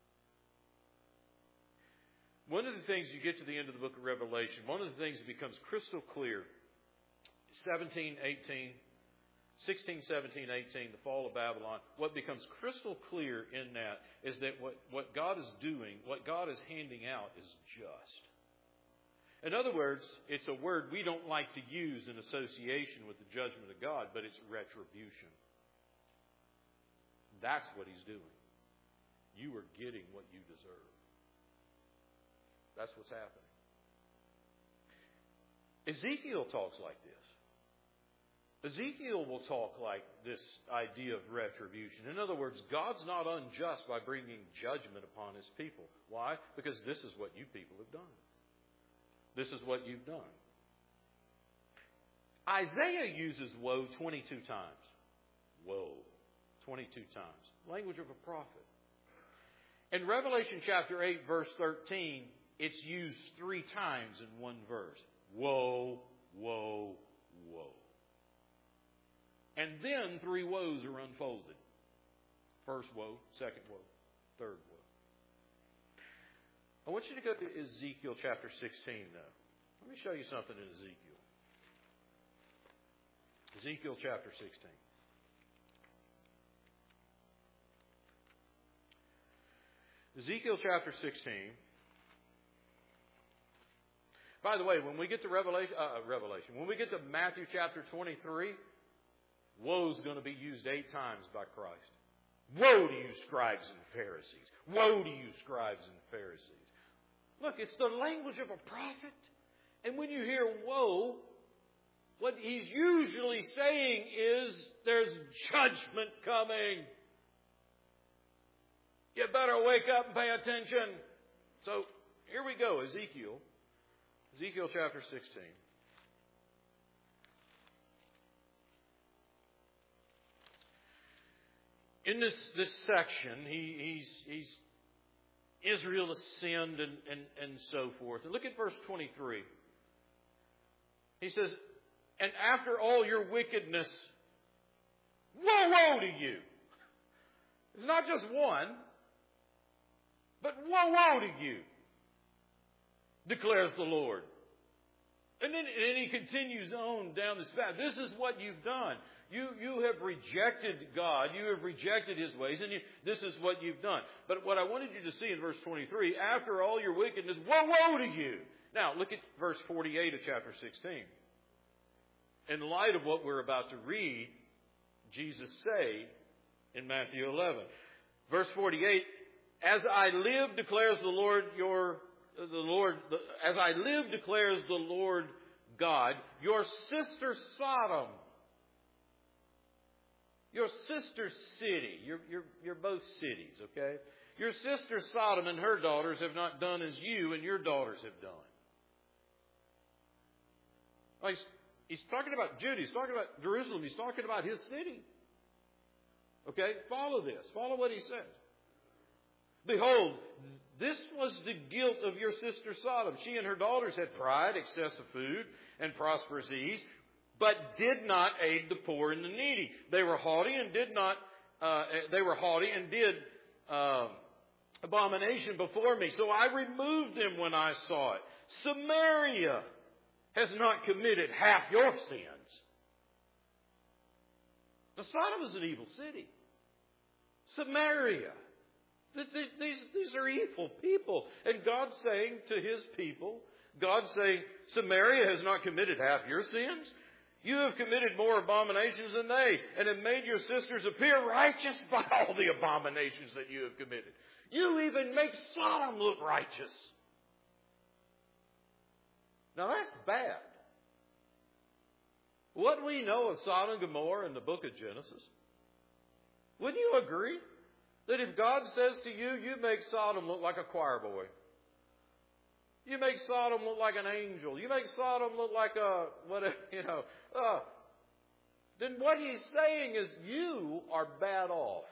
One of the things you get to the end of the book of Revelation, one of the things that becomes crystal clear, seventeen, eighteen, sixteen, seventeen, eighteen, the fall of Babylon, what becomes crystal clear in that is that what, what God is doing, what God is handing out is just. In other words, it's a word we don't like to use in association with the judgment of God, but it's retribution. That's what He's doing. You are getting what you deserve. That's what's happening. Ezekiel talks like this. Ezekiel will talk like this idea of retribution. In other words, God's not unjust by bringing judgment upon His people. Why? Because this is what you people have done. This is what you've done. Isaiah uses woe twenty-two times. Woe. twenty-two times. Language of a prophet. In Revelation chapter eight, verse thirteen, it's used three times in one verse. Woe, woe, woe. And then three woes are unfolded. First woe, second woe, third woe. I want you to go to Ezekiel chapter sixteen now. Let me show you something in Ezekiel. Ezekiel chapter sixteen. Ezekiel chapter sixteen. By the way, when we get to Revelation, uh, Revelation, when we get to Matthew chapter twenty-three, woe is going to be used eight times by Christ. Woe to you, scribes and Pharisees. Woe to you, scribes and Pharisees. Look, it's the language of a prophet. And when you hear woe, what he's usually saying is there's judgment coming. You better wake up and pay attention. So here we go, Ezekiel. Ezekiel chapter sixteen. In this, this section, he, he's, he's Israel has sinned and, and, and so forth. And look at verse twenty-three. He says, and after all your wickedness, woe, woe to you. It's not just one, but woe, woe to you, declares the Lord. And then, and then he continues on down this path. This is what you've done. You, you have rejected God. You have rejected His ways. And you, this is what you've done. But what I wanted you to see in verse twenty-three, after all your wickedness, woe, woe to you. Now, look at verse forty-eight of chapter sixteen. In light of what we're about to read, Jesus say in Matthew eleven. Verse forty-eight, as I live, declares the Lord your, the Lord, the, as I live, declares the Lord God, your sister Sodom, your sister city, you're, you're, you're both cities, okay? Your sister Sodom and her daughters have not done as you and your daughters have done. Well, he's, he's talking about Judah. He's talking about Jerusalem. He's talking about his city. Okay? Follow this. Follow what he says. Behold, this was the guilt of your sister Sodom. She and her daughters had pride, excessive food, and prosperous ease, but did not aid the poor and the needy. They were haughty and did not. Uh, they were haughty and did uh, abomination before me. So I removed them when I saw it. Samaria has not committed half your sins. Now, Sodom is an evil city. Samaria. These, these are evil people. And God's saying to His people, God's saying, Samaria has not committed half your sins. You have committed more abominations than they, and have made your sisters appear righteous by all the abominations that you have committed. You even make Sodom look righteous. Now that's bad. What we know of Sodom and Gomorrah in the book of Genesis, wouldn't you agree that if God says to you, you make Sodom look like a choir boy, you make Sodom look like an angel, you make Sodom look like a, whatever, you know, uh, then what he's saying is you are bad off.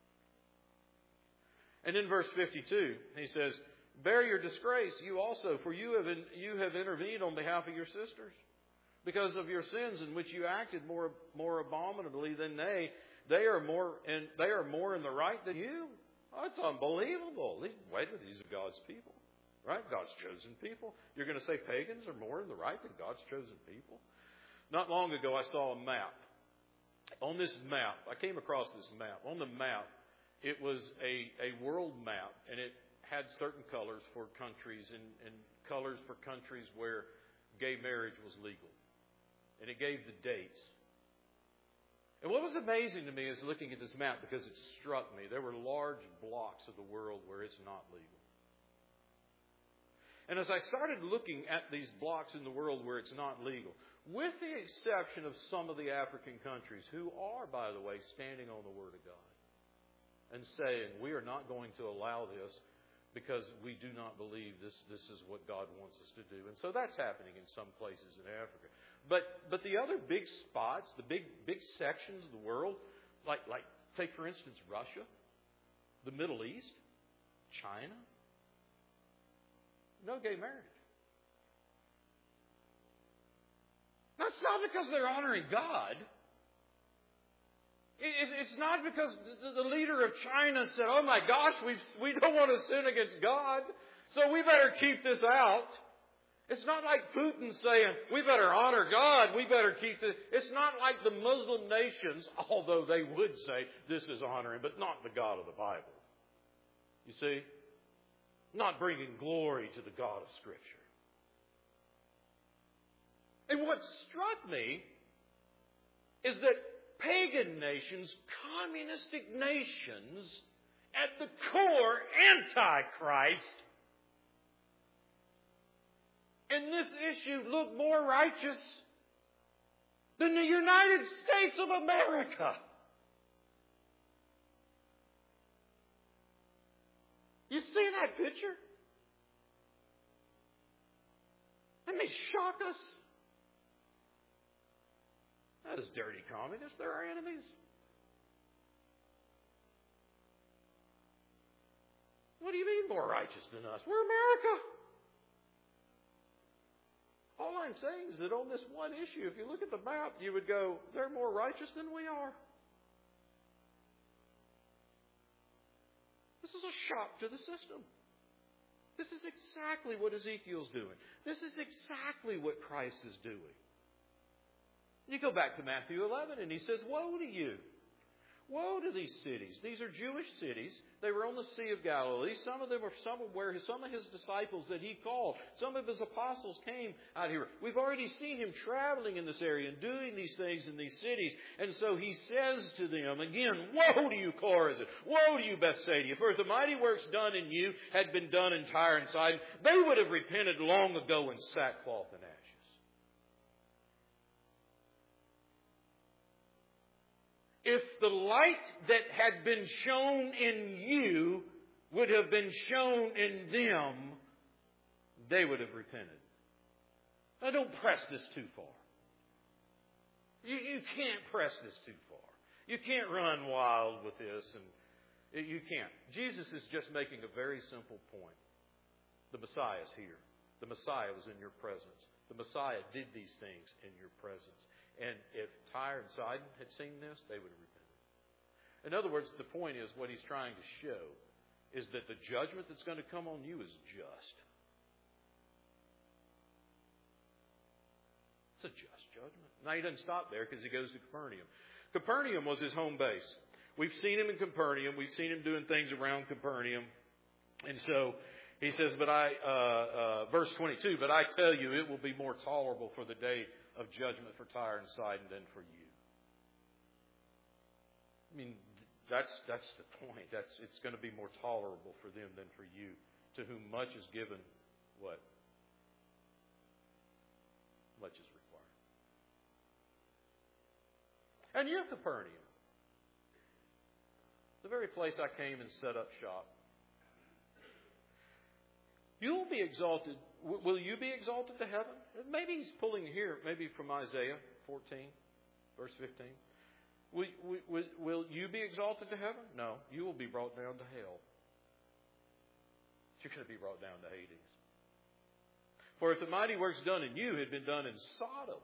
And in verse fifty-two, he says, bear your disgrace, you also, for you have, in, you have intervened on behalf of your sisters. Because of your sins in which you acted more, more abominably than they, they are more, and they are more in the right than you. Oh, it's unbelievable. Wait, these are God's people, right? God's chosen people. You're going to say pagans are more in the right than God's chosen people? Not long ago, I saw a map, On this map, I came across this map. On the map, it was a, a world map, and it had certain colors for countries and, and colors for countries where gay marriage was legal. And it gave the dates. And what was amazing to me is looking at this map, because it struck me, there were large blocks of the world where it's not legal. And as I started looking at these blocks in the world where it's not legal, with the exception of some of the African countries who are, by the way, standing on the Word of God and saying, we are not going to allow this because we do not believe this, this is what God wants us to do. And so that's happening in some places in Africa. But but the other big spots, the big big sections of the world, like, like take for instance Russia, the Middle East, China, no gay marriage. That's not because they're honoring God. It's not because the leader of China said, oh my gosh, we we don't want to sin against God, so we better keep this out. It's not like Putin saying, we better honor God, we better keep this. It's not like the Muslim nations, although they would say this is honoring, but not the God of the Bible. You see? Not bringing glory to the God of Scripture. And what struck me is that pagan nations, communistic nations, at the core, anti-Christ, in this issue look more righteous than the United States of America. You see that picture? That may shock us. Those dirty communists, they're our enemies. What do you mean more righteous than us? We're America. All I'm saying is that on this one issue, if you look at the map, you would go, they're more righteous than we are. This is a shock to the system. This is exactly what Ezekiel's doing. This is exactly what Christ is doing. You go back to Matthew eleven and he says, woe to you. Woe to these cities. These are Jewish cities. They were on the Sea of Galilee. Some of them are somewhere, some of his disciples that he called. Some of his apostles came out here. We've already seen him traveling in this area and doing these things in these cities. And so he says to them, again, woe to you, Chorazin. Woe to you, Bethsaida. For if the mighty works done in you had been done in Tyre and Sidon, they would have repented long ago in sackcloth and ashes. If the light that had been shown in you would have been shown in them, they would have repented. Now don't press this too far. You, you can't press this too far. You can't run wild with this, and you can't. Jesus is just making a very simple point. The Messiah is here. The Messiah was in your presence. The Messiah did these things in your presence. And if Tyre and Sidon had seen this, they would have repented. In other words, the point is, what he's trying to show is that the judgment that's going to come on you is just. It's a just judgment. Now, he doesn't stop there because he goes to Capernaum. Capernaum was his home base. We've seen him in Capernaum. We've seen him doing things around Capernaum. And so he says, but I, uh, uh, verse twenty-two, but I tell you, it will be more tolerable for the day of judgment for Tyre and Sidon than for you. I mean, that's that's the point. That's it's going to be more tolerable for them than for you, to whom much is given, what? Much is required. And you, Capernaum, the very place I came and set up shop, you will be exalted. Will you be exalted to heaven? Maybe he's pulling here, maybe from Isaiah fourteen, verse fifteen. Will, will, will you be exalted to heaven? No, you will be brought down to hell. You're going to be brought down to Hades. For if the mighty works done in you had been done in Sodom,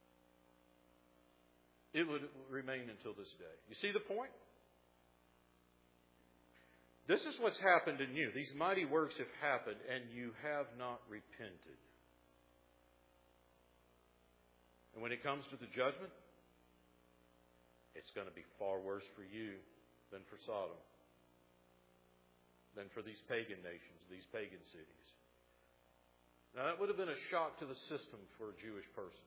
it would remain until this day. You see the point? This is what's happened in you. These mighty works have happened, and you have not repented. And when it comes to the judgment, it's going to be far worse for you than for Sodom, than for these pagan nations, these pagan cities. Now, that would have been a shock to the system for a Jewish person.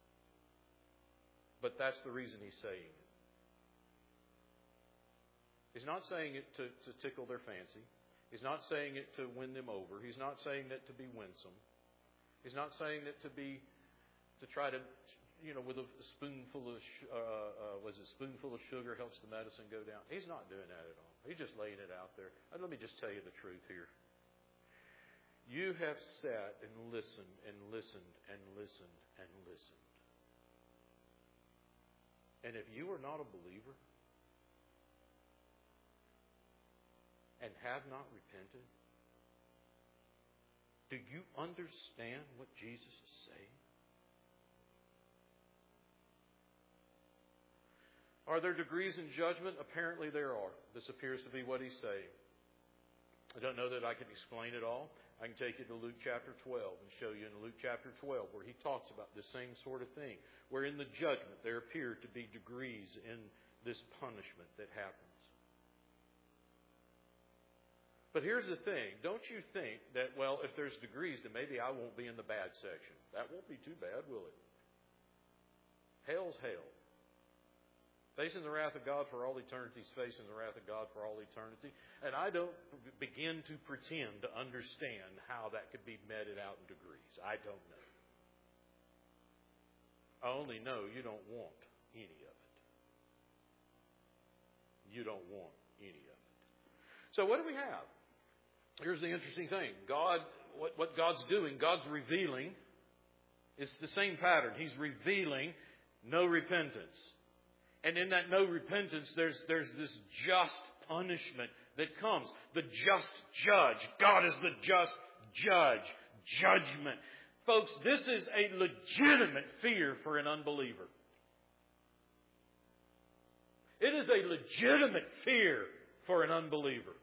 But that's the reason he's saying it. He's not saying it to, to tickle their fancy. He's not saying it to win them over. He's not saying that to be winsome. He's not saying that to be, to try to, you know, with a spoonful of, uh, uh, was it spoonful of sugar helps the medicine go down. He's not doing that at all. He's just laying it out there. And let me just tell you the truth here. You have sat and listened and listened and listened and listened. And if you are not a believer and have not repented, do you understand what Jesus is saying? Are there degrees in judgment? Apparently there are. This appears to be what he's saying. I don't know that I can explain it all. I can take you to Luke chapter twelve and show you in Luke chapter twelve where he talks about the same sort of thing. Where in the judgment there appear to be degrees in this punishment that happens. But here's the thing. Don't you think that, well, if there's degrees, then maybe I won't be in the bad section. That won't be too bad, will it? Hell's hell. Facing the wrath of God for all eternity is facing the wrath of God for all eternity. And I don't begin to pretend to understand how that could be meted out in degrees. I don't know. I only know you don't want any of it. You don't want any of it. So what do we have? Here's the interesting thing. God, what, what God's doing, God's revealing, it's the same pattern. He's revealing no repentance. And in that no repentance, there's, there's this just punishment that comes. The just judge. God is the just judge. Judgment. Folks, this is a legitimate fear for an unbeliever. It is a legitimate fear for an unbeliever.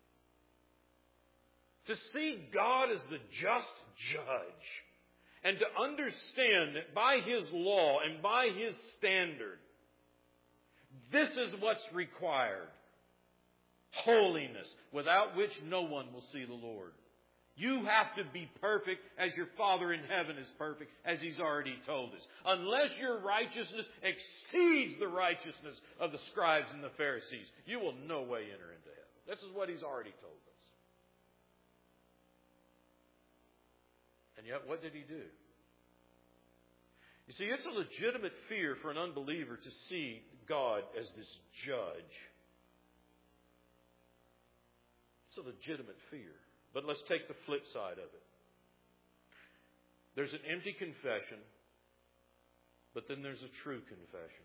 To see God as the just judge and to understand that by His law and by His standard, this is what's required. Holiness, without which no one will see the Lord. You have to be perfect as your Father in heaven is perfect, as He's already told us. Unless your righteousness exceeds the righteousness of the scribes and the Pharisees, you will no way enter into heaven. This is what He's already told us. And yet, what did He do? You see, it's a legitimate fear for an unbeliever to see God as this judge. It's a legitimate fear. But let's take the flip side of it. There's an empty confession, but then there's a true confession.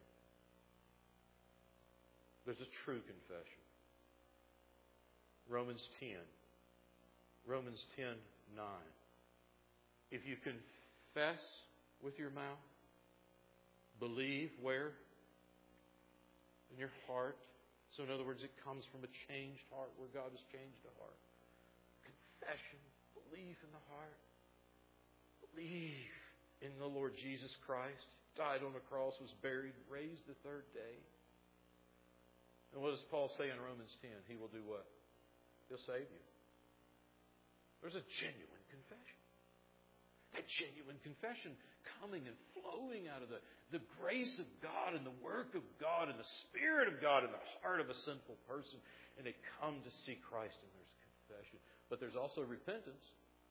There's a true confession. Romans ten. Romans ten nine. If you confess with your mouth, believe where? In your heart. So in other words, it comes from a changed heart where God has changed the heart. Confession, belief in the heart. Believe in the Lord Jesus Christ. Died on the cross, was buried, raised the third day. And what does Paul say in Romans ten? He will do what? He'll save you. There's a genuine confession. That genuine confession coming and flowing out of the, the grace of God and the work of God and the Spirit of God in the heart of a sinful person. And they come to see Christ and there's confession. But there's also repentance.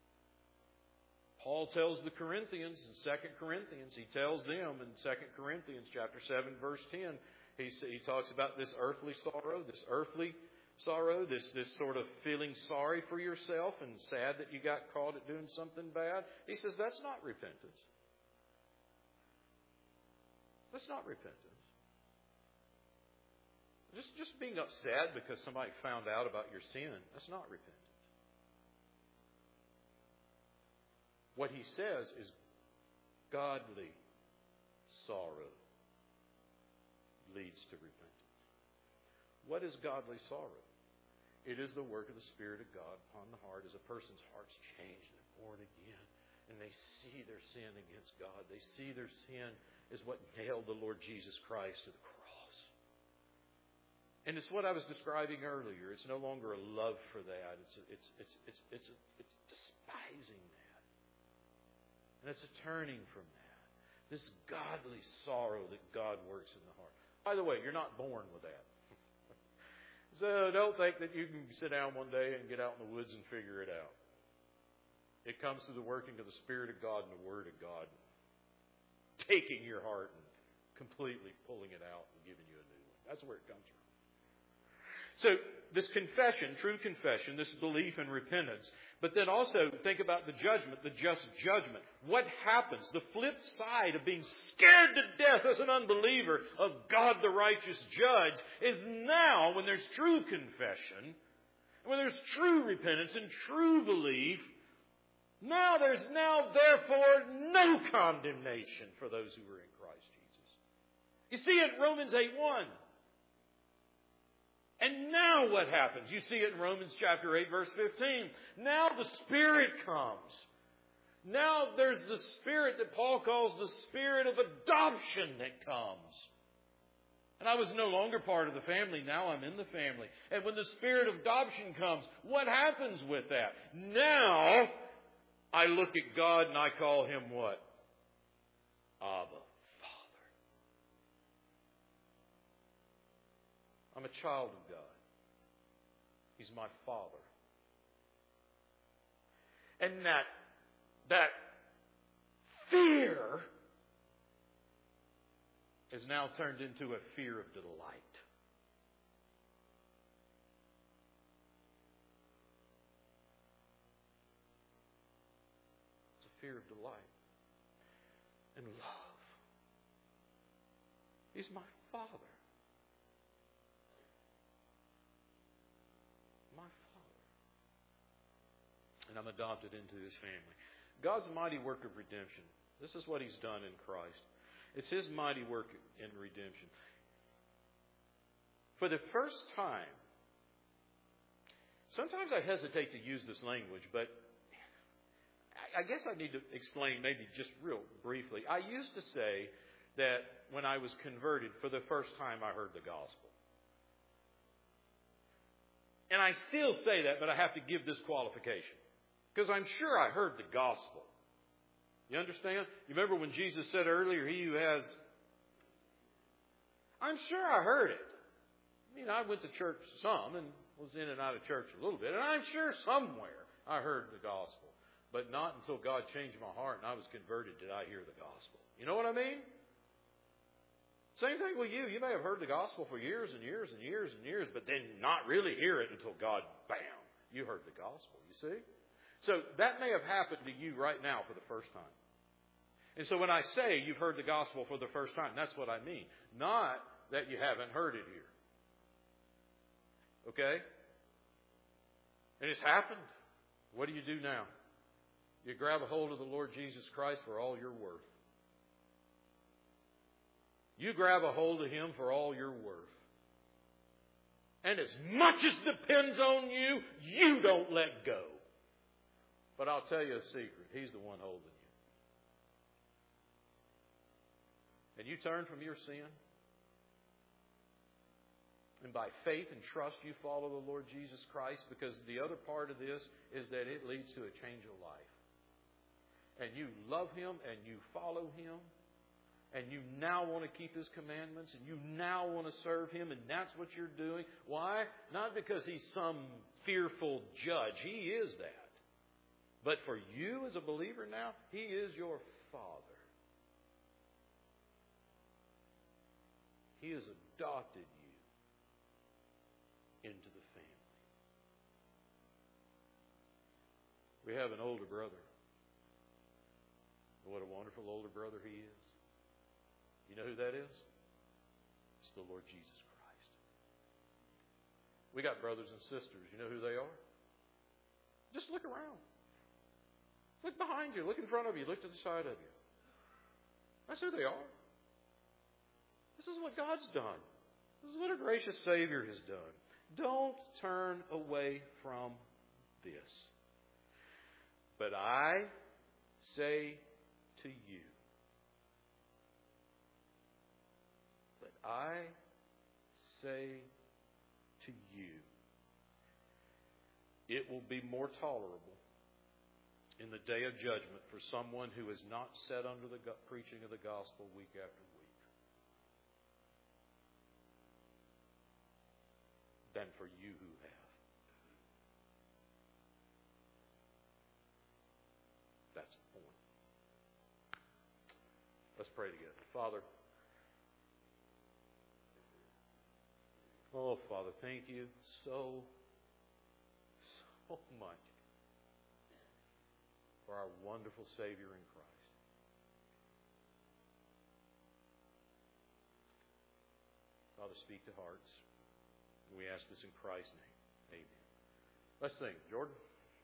Paul tells the Corinthians in Second Corinthians, he tells them in Second Corinthians chapter seven, verse ten, he, he talks about this earthly sorrow, this earthly sorrow, this, this sort of feeling sorry for yourself and sad that you got caught at doing something bad. He says that's not repentance. That's not repentance. Just, just being upset because somebody found out about your sin, that's not repentance. What he says is godly sorrow leads to repentance. What is godly sorrow? It is the work of the Spirit of God upon the heart as a person's heart's changed and born again. And they see their sin against God. They see their sin as what nailed the Lord Jesus Christ to the cross. And it's what I was describing earlier. It's no longer a love for that. It's it's it's it's it's it's despising that. And it's a turning from that. This godly sorrow that God works in the heart. By the way, you're not born with that. So don't think that you can sit down one day and get out in the woods and figure it out. It comes through the working of the Spirit of God and the Word of God, taking your heart and completely pulling it out and giving you a new one. That's where it comes from. So this confession, true confession, this belief and repentance, but then also think about the judgment, the just judgment. What happens? The flip side of being scared to death as an unbeliever of God the righteous judge is now, when there's true confession, when there's true repentance and true belief, now there's now therefore no condemnation for those who are in Christ Jesus. You see it in Romans eight one. And now what happens? You see it in Romans chapter eight, verse fifteen. Now the Spirit comes. Now there's the Spirit that Paul calls the Spirit of adoption that comes. And I was no longer part of the family. Now I'm in the family. And when the Spirit of adoption comes, what happens with that? Now I look at God and I call Him what? Abba. I'm a child of God. He's my Father. And that, that fear is now turned into a fear of delight. It's a fear of delight and love. He's my Father. And I'm adopted into His family. God's mighty work of redemption. This is what He's done in Christ. It's His mighty work in redemption. For the first time, sometimes I hesitate to use this language, but I guess I need to explain maybe just real briefly. I used to say that when I was converted, for the first time I heard the gospel. And I still say that, but I have to give this qualification. Because I'm sure I heard the gospel. You understand? You remember when Jesus said earlier, He who has... I'm sure I heard it. I mean, I went to church some and was in and out of church a little bit. And I'm sure somewhere I heard the gospel. But not until God changed my heart and I was converted did I hear the gospel. You know what I mean? Same thing with you. You may have heard the gospel for years and years and years and years, but then not really hear it until God, bam, you heard the gospel. You see? So that may have happened to you right now for the first time. And so when I say you've heard the gospel for the first time, that's what I mean. Not that you haven't heard it here. Okay? And it's happened. What do you do now? You grab a hold of the Lord Jesus Christ for all you're worth. You grab a hold of Him for all you're worth. And as much as depends on you, you don't let go. But I'll tell you a secret. He's the one holding you. And you turn from your sin. And by faith and trust you follow the Lord Jesus Christ, because the other part of this is that it leads to a change of life. And you love Him and you follow Him. And you now want to keep His commandments. And you now want to serve Him. And that's what you're doing. Why? Not because He's some fearful judge. He is that. But for you as a believer now, He is your Father. He has adopted you into the family. We have an older brother. What a wonderful older brother he is. You know who that is? It's the Lord Jesus Christ. We got brothers and sisters. You know who they are? Just look around. Look behind you. Look in front of you. Look to the side of you. That's who they are. This is what God's done. This is what a gracious Savior has done. Don't turn away from this. But I say to you, but I say to you, it will be more tolerable in the day of judgment for someone who has not sat under the preaching of the gospel week after week than for you who have. That's the point. Let's pray together. Father, oh, Father, thank you so, so much for our wonderful Savior in Christ. Father, speak to hearts. We ask this in Christ's name. Amen. Let's sing. Jordan?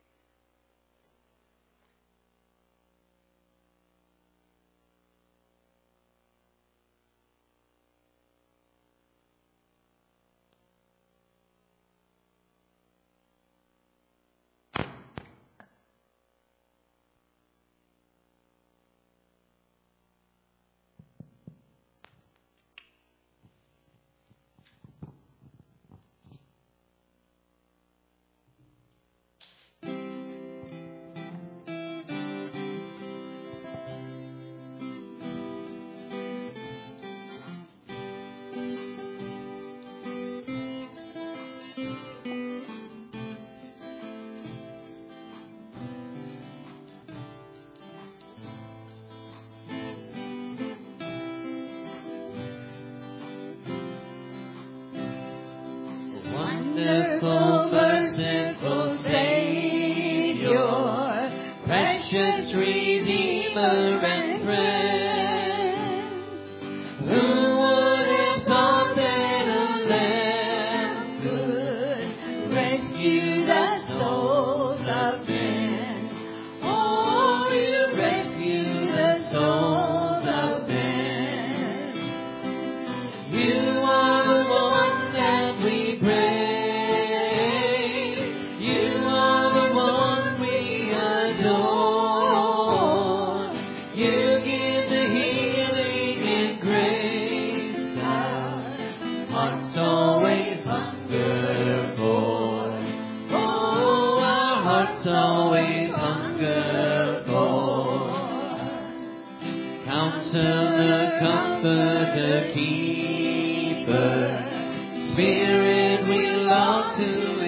Wonderful, merciful Savior, precious Redeemer and friend, who would have thought that a lamb could rescue the souls of men? Oh, you rescue the souls of men. You are the one that we praise. Always hunger for Counselor, Comforter, Keeper, Spirit we long to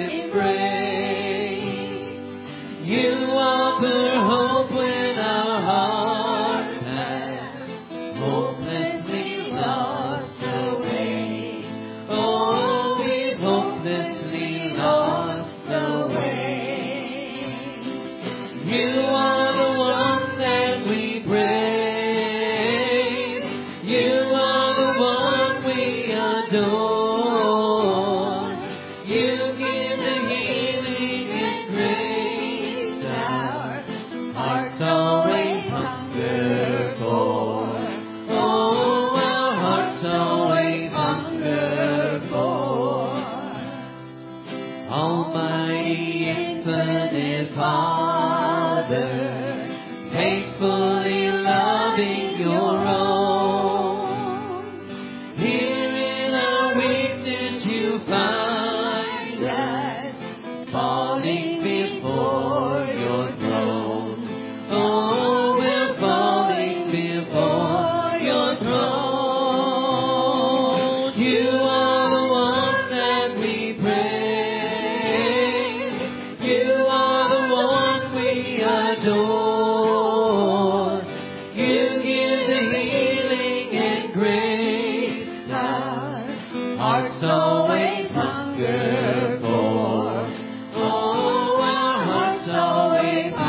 embrace. You offer hope when our hearts have hopelessly lost the way. Oh, we've hopelessly lost the way. You are the one that we praise. You are the one we adore. You give the healing and grace our hearts always hunger for. Oh, our hearts always hunger for. Almighty, infinite Father, faithfully loving your own. Here in our weakness you find us, falling before your throne. Oh, we're falling before your throne. You are the one that we praise. You are the one we adore. You give the healing and grace our hearts always hunger for. Oh, our hearts always hunger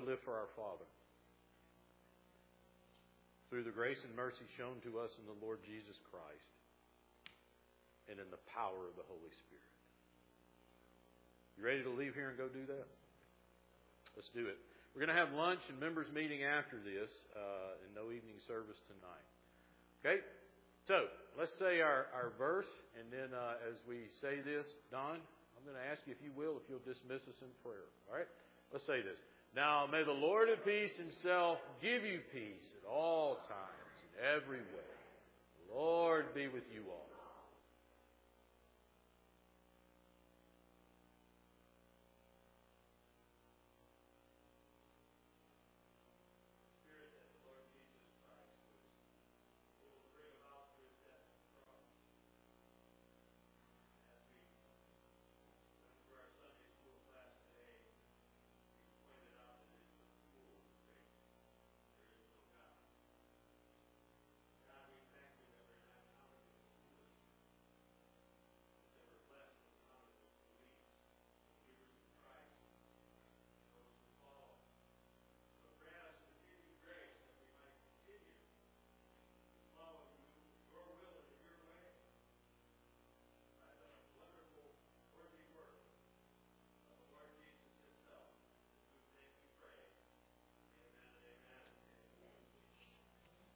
to live for our Father through the grace and mercy shown to us in the Lord Jesus Christ and in the power of the Holy Spirit. You ready to leave here and go do that? Let's do it. We're going to have lunch and members meeting after this, uh, and no evening service tonight. Okay? So, let's say our, our verse, and then uh, as we say this, Don, I'm going to ask you, if you will, if you'll dismiss us in prayer. All right? Let's say this. Now, may the Lord of peace himself give you peace at all times, in every way. The Lord be with you all.